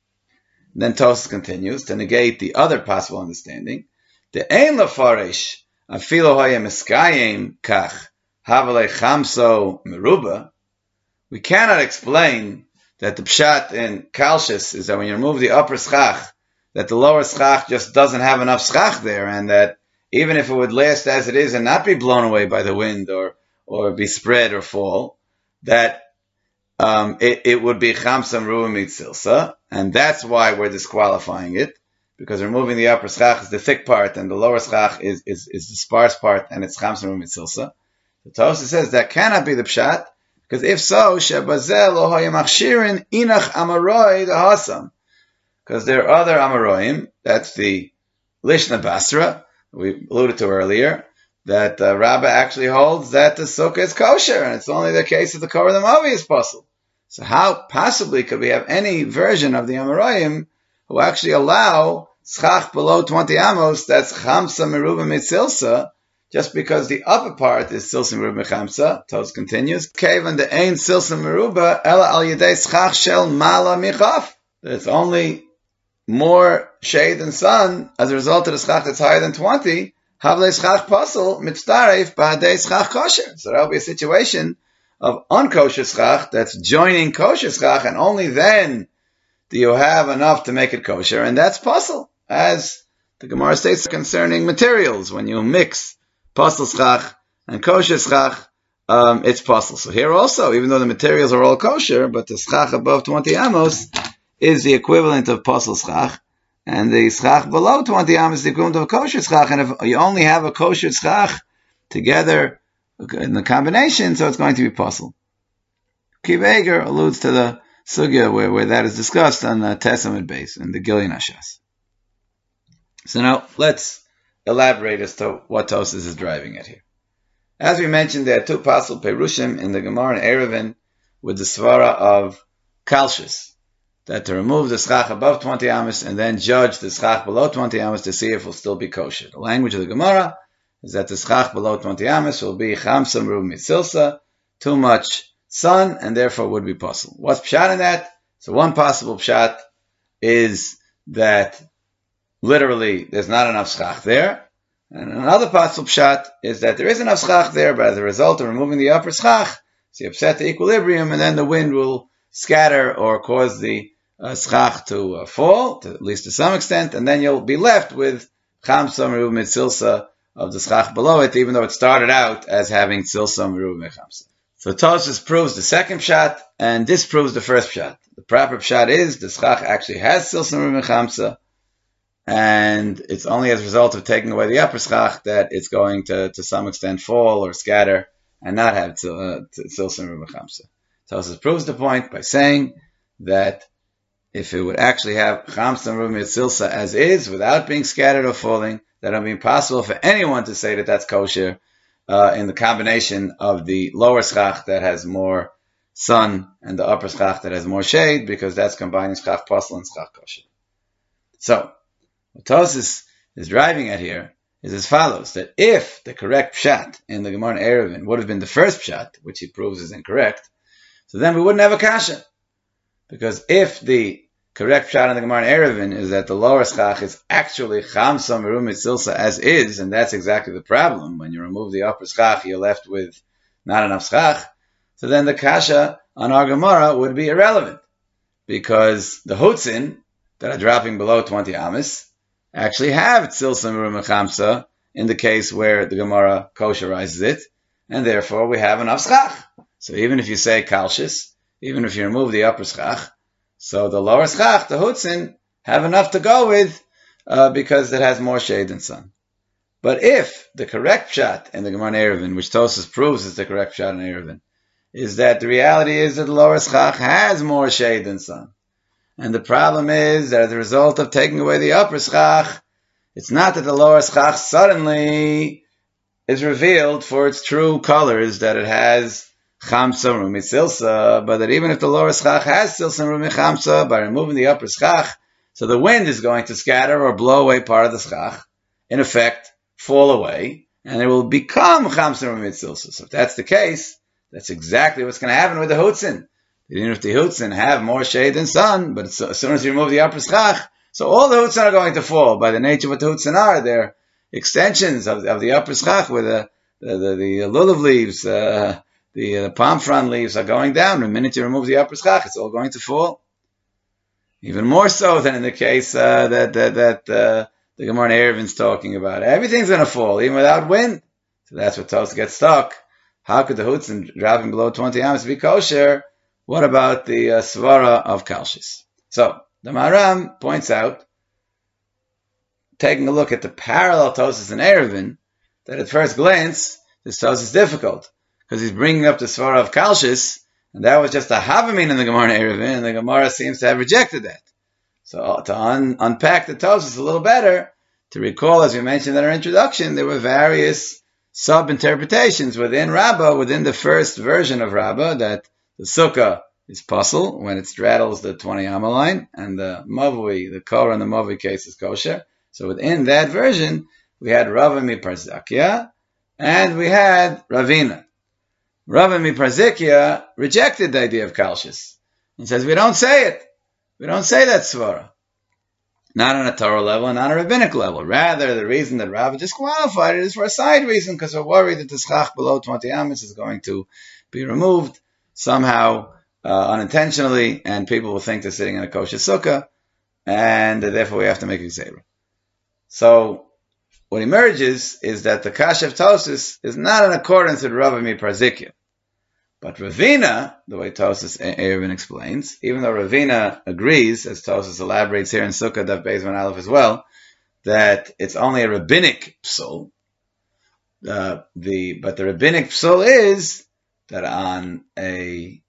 And then Tosfos continues to negate the other possible understanding. The ein lefarish afilo hayem eskayim kach havalei chamso meruba. We cannot explain that the pshat in kalshis is that when you remove the upper schach, that the lower schach just doesn't have enough schach there, and that even if it would last as it is and not be blown away by the wind or or be spread or fall, that um, it, it would be chamsa meruba mitzilsa, and that's why we're disqualifying it, because removing the upper schach is the thick part, and the lower schach is, is, is the sparse part, and it's chamsa meruba mitzilsa. The Tosfos says that cannot be the pshat, because if so, shebazel lo hayam achshirin inach amaroi dehasam, because there are other amaroim. That's the Lishna Basra we alluded to earlier, that uh, Rabbah actually holds that the sukkah is kosher, and it's only the case of the Korah Mavi is possible. So how possibly could we have any version of the Amoraim who actually allow schach below twenty amos, that's chamsa meruba mitzilsa, just because the upper part is silsa meruba chamsa? Tos continues, kevan the ein silsa meruba ela al yedei schach shel mala michaf. There's only more shade than sun as a result of the schach that's higher than twenty. Havle schach pasel mitzdaref ba'adei schach kosher. So that'll be a situation of unkosher schach that's joining kosher schach, and only then do you have enough to make it kosher, and that's pasel. As the Gemara states concerning materials, when you mix pasel schach and kosher schach, um, it's pasel. So here also, even though the materials are all kosher, but the schach above twenty amos is the equivalent of pasel schach, and the schach below twenty amos is the equivalent of kosher schach, and if you only have a kosher schach together in the combination, so it's going to be pasel. Kiveger alludes to the sugya where, where that is discussed on the Testament base in the Gilyon Hashas. So now let's elaborate as to what Tosfos is driving at here. As we mentioned, there are two possible perushim in the Gemara and Eruvin with the svara of kalshus, that to remove the schach above twenty amos and then judge the schach below twenty amos to see if it will still be kosher. The language of the Gemara is that the schach below twenty amos will be chamsa meruba mitzilsa, too much sun, and therefore would be pasel. What's pshat in that? So one possible pshat is that literally there's not enough schach there, and another possible pshat is that there is enough schach there, but as a result of removing the upper schach, so you upset the equilibrium, and then the wind will scatter or cause the uh, schach to uh, fall, to, at least to some extent, and then you'll be left with chamsa meruba mitzilsa of the schach below it, even though it started out as having tzilsa meruba mechamsa. So Tosfos proves the second pshat and disproves the first pshat. The proper pshat is the schach actually has tzilsa meruba mechamsa, and it's only as a result of taking away the upper schach that it's going to, to some extent, fall or scatter and not have tzilsa meruba mechamsa. Tosfos proves the point by saying that if it would actually have chamsa meruba mitzilsa as is, without being scattered or falling, that it would be impossible for anyone to say that that's kosher uh, in the combination of the lower schach that has more sun and the upper schach that has more shade, because that's combining schach pasel and schach kosher. So, what Tosfos is driving at here is as follows, that if the correct pshat in the Gemara Eruvin would have been the first pshat, which he proves is incorrect, so then we wouldn't have a kasha. Because if the correct pshat in the Gemara Eruvin is that the lower schach is actually chamsa meruba mitzilsa as is, and that's exactly the problem. When you remove the upper schach, you're left with not enough schach. So then the kasha on our Gemara would be irrelevant, because the hutzin that are dropping below twenty amos actually have tzilsa meruba mechamsa in the case where the Gemara kosherizes it, and therefore we have enough schach. So even if you say kalshus, even if you remove the upper schach, so the lower schach, the hutzin, have enough to go with uh, because it has more shade than sun. But if the correct pshat in the Gemara Eruvin, which Tosfos proves is the correct pshat in Eruvin, is that the reality is that the lower schach has more shade than sun, and the problem is that as a result of taking away the upper schach, it's not that the lower schach suddenly is revealed for its true colors, that it has chamsa meruba mitzilsa, but that even if the lower schach has tzilsa meruba mechamsa, by removing the upper schach, so the wind is going to scatter or blow away part of the schach, in effect, fall away, and it will become chamsa meruba mitzilsa. So if that's the case, that's exactly what's going to happen with the hutzin. Even if the hutzin have more shade than sun, but as soon as you remove the upper schach, so all the hutzin are going to fall. By the nature of what the hutzin are, they're extensions of, of the upper schach, where the, the, the, the lulav leaves, uh, The, uh, the palm frond leaves are going down. The minute you remove the upper schach, it's all going to fall. Even more so than in the case uh, that that, that uh, the Gemara Eruvin is talking about. Everything's going to fall, even without wind. So that's what Tosfos gets stuck. How could the hutzin dropping below twenty amos be kosher? What about the uh, svara of kalshus? So the Maharam points out, taking a look at the parallel Tosfos and Eruvin, that at first glance this Tosfos is difficult, because he's bringing up the svara of kalshus, and that was just a havamin in the Gemara Eruvin, and the Gemara seems to have rejected that. So to un- unpack the Tosfos a little better, to recall, as we mentioned in our introduction, there were various sub-interpretations within Rabbah, within the first version of Rabbah, that the sukkah is pasul when it straddles the twenty amma line, and the mavui, the korah in the mavui case is kosher. So within that version, we had Rava miParzakia, and we had Ravina. Rava miParzakia rejected the idea of kalshus and says we don't say it. We don't say that svara. Not on a Torah level and not on a rabbinic level. Rather, the reason that Rava disqualified it is for a side reason, because we're worried that the schach below twenty amas is going to be removed somehow uh, unintentionally, and people will think they're sitting in a kosher sukkah, and therefore we have to make a gzeira. So what emerges is that the kasha of Tosfos is not in accordance with Rava miParzakia. But Ravina, the way Tosfos Eruvin explains, even though Ravina agrees, as Tosfos elaborates here in Sukkah Daf Beis Van Aleph as well, that it's only a rabbinic psul. Uh, the but the rabbinic psul is that on a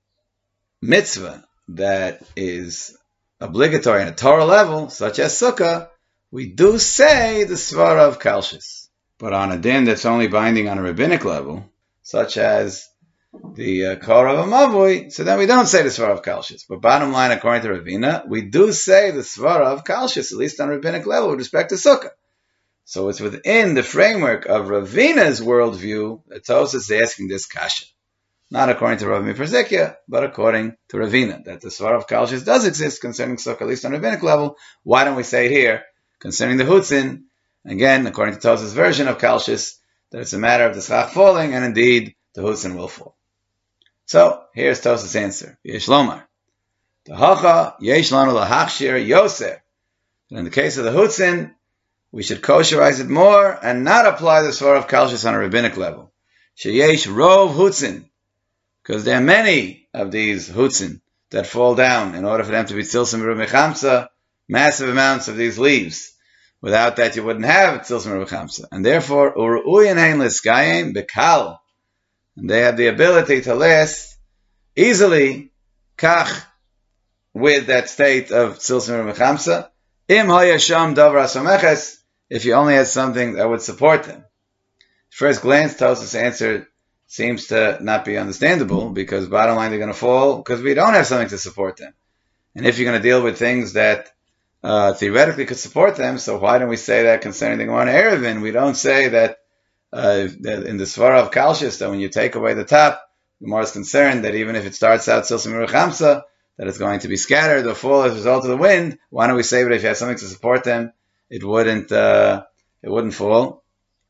mitzvah that is obligatory on a Torah level, such as Sukkah, we do say the svara of kalshus. But on a din that's only binding on a rabbinic level, such as the uh, korah of a mavui, so then we don't say the svara of kalshus. But bottom line, according to Ravina, we do say the svara of kalshus, at least on a rabbinic level, with respect to sukkah. So it's within the framework of Ravina's worldview that Tosfos is asking this kasha. Not according to Rava miParzakia, but according to Ravina, that the svara of kalshus does exist concerning sukkah, at least on a rabbinic level. Why don't we say it here concerning the hutzin? Again, according to Tosfos' version of kalshus, that it's a matter of the schach falling, and indeed the hutzin will fall. So, here's Tosfos' answer. Yesh lomar. Tahacha yesh lanu lahachshir yoser. In the case of the hutzin, we should kosherize it more and not apply the svara of kalshus on a rabbinic level. Sheyesh rov hutzin. Because there are many of these hutzin that fall down in order for them to be tzilsim merubah mechamsa, massive amounts of these leaves. Without that, you wouldn't have tzilsim merubah mechamsa. And therefore, uru'uyin hein l'skayim bekal. And they have the ability to last easily, kach, with that state of tzilsim merubah mechamsa. Im hayasham davar asomeches, if you only had something that would support them. First glance, Tosfos' answer seems to not be understandable, because bottom line, they're going to fall because we don't have something to support them. And if you're going to deal with things that uh, theoretically could support them, so why don't we say that concerning the Gemara Eruvin? We don't say that, uh, that in the svara of kalshus, that when you take away the top, the Gemara is concerned that even if it starts out tzilsim merubah mechamsa, that it's going to be scattered or fall as a result of the wind. Why don't we say that if you have something to support them, it wouldn't uh, it wouldn't fall?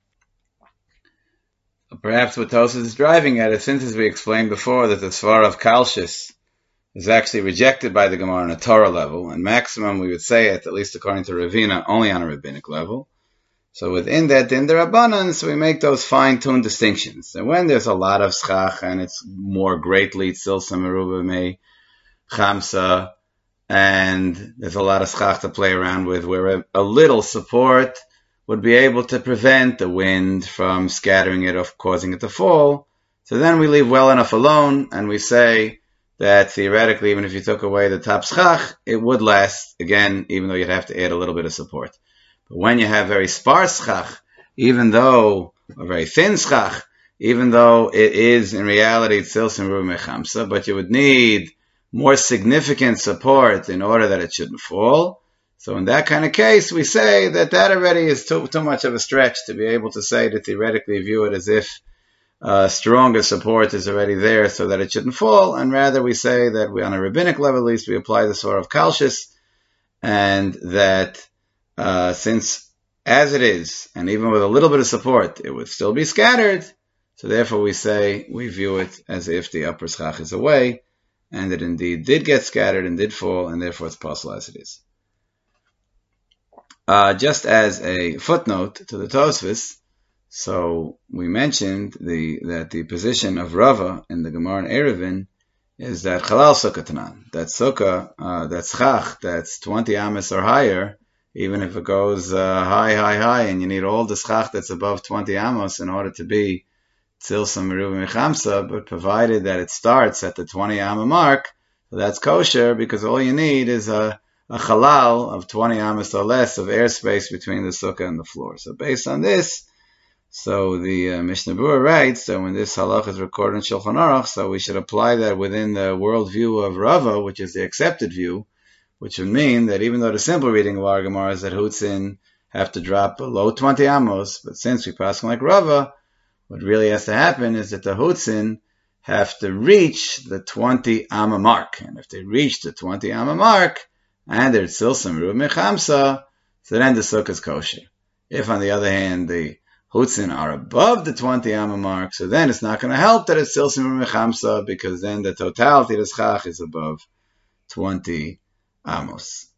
Perhaps what Tosfos is driving at is, since as we explained before that the svara of kalshus is actually rejected by the Gemara on a Torah level, and maximum we would say it, at least according to Ravina, only on a rabbinic level. So within that din derabanan, so we make those fine-tuned distinctions. And when there's a lot of schach and it's more greatly tzilsim merubah mechamsa, and there's a lot of schach to play around with, where a, a little support would be able to prevent the wind from scattering it or causing it to fall. So then we leave well enough alone, and we say that theoretically, even if you took away the top schach, it would last, again, even though you'd have to add a little bit of support. But when you have very sparse schach, even though, a very thin schach, even though it is in reality tzilsim merubah mechamsa, but you would need more significant support in order that it shouldn't fall. So in that kind of case, we say that that already is too, too much of a stretch to be able to say to theoretically view it as if uh, stronger support is already there so that it shouldn't fall, and rather we say that we, on a rabbinic level at least, we apply the svara of kalshus, and that uh, since as it is, and even with a little bit of support, it would still be scattered, so therefore we say we view it as if the upper schach is away, and it indeed did get scattered and did fall, and therefore it's possible as it is. Uh, just as a footnote to the Tosfos, so we mentioned the that the position of Rava in the Gemara in Eruvin is that Chalal Sukkah Tanan, that Sukkah, uh, that Schach, that's twenty amas or higher, even if it goes uh, high, high, high, and you need all the Schach that's above twenty amos in order to be tzilsim merubah mechamsa, but provided that it starts at the twenty amma mark, so that's kosher, because all you need is a a halal of twenty amos or less of airspace between the sukkah and the floor. So based on this, So the uh, Mishnah Berurah writes that when this halach is recorded in Shulchan Aruch, so we should apply that within the worldview of Rava, which is the accepted view, which would mean that even though the simple reading of our Gemara is that Hutzin have to drop below twenty amos, but since we pass like Rava, what really has to happen is that the Hutzin have to reach the twenty amma mark. And if they reach the twenty amma mark, and they're still some Ruv Mechamsa, so then the sukkah is kosher. If on the other hand, the Hutzin are above the twenty amma mark, so then it's not going to help that it's still some Ruv Mechamsa, because then the totality of the schach is above twenty amos.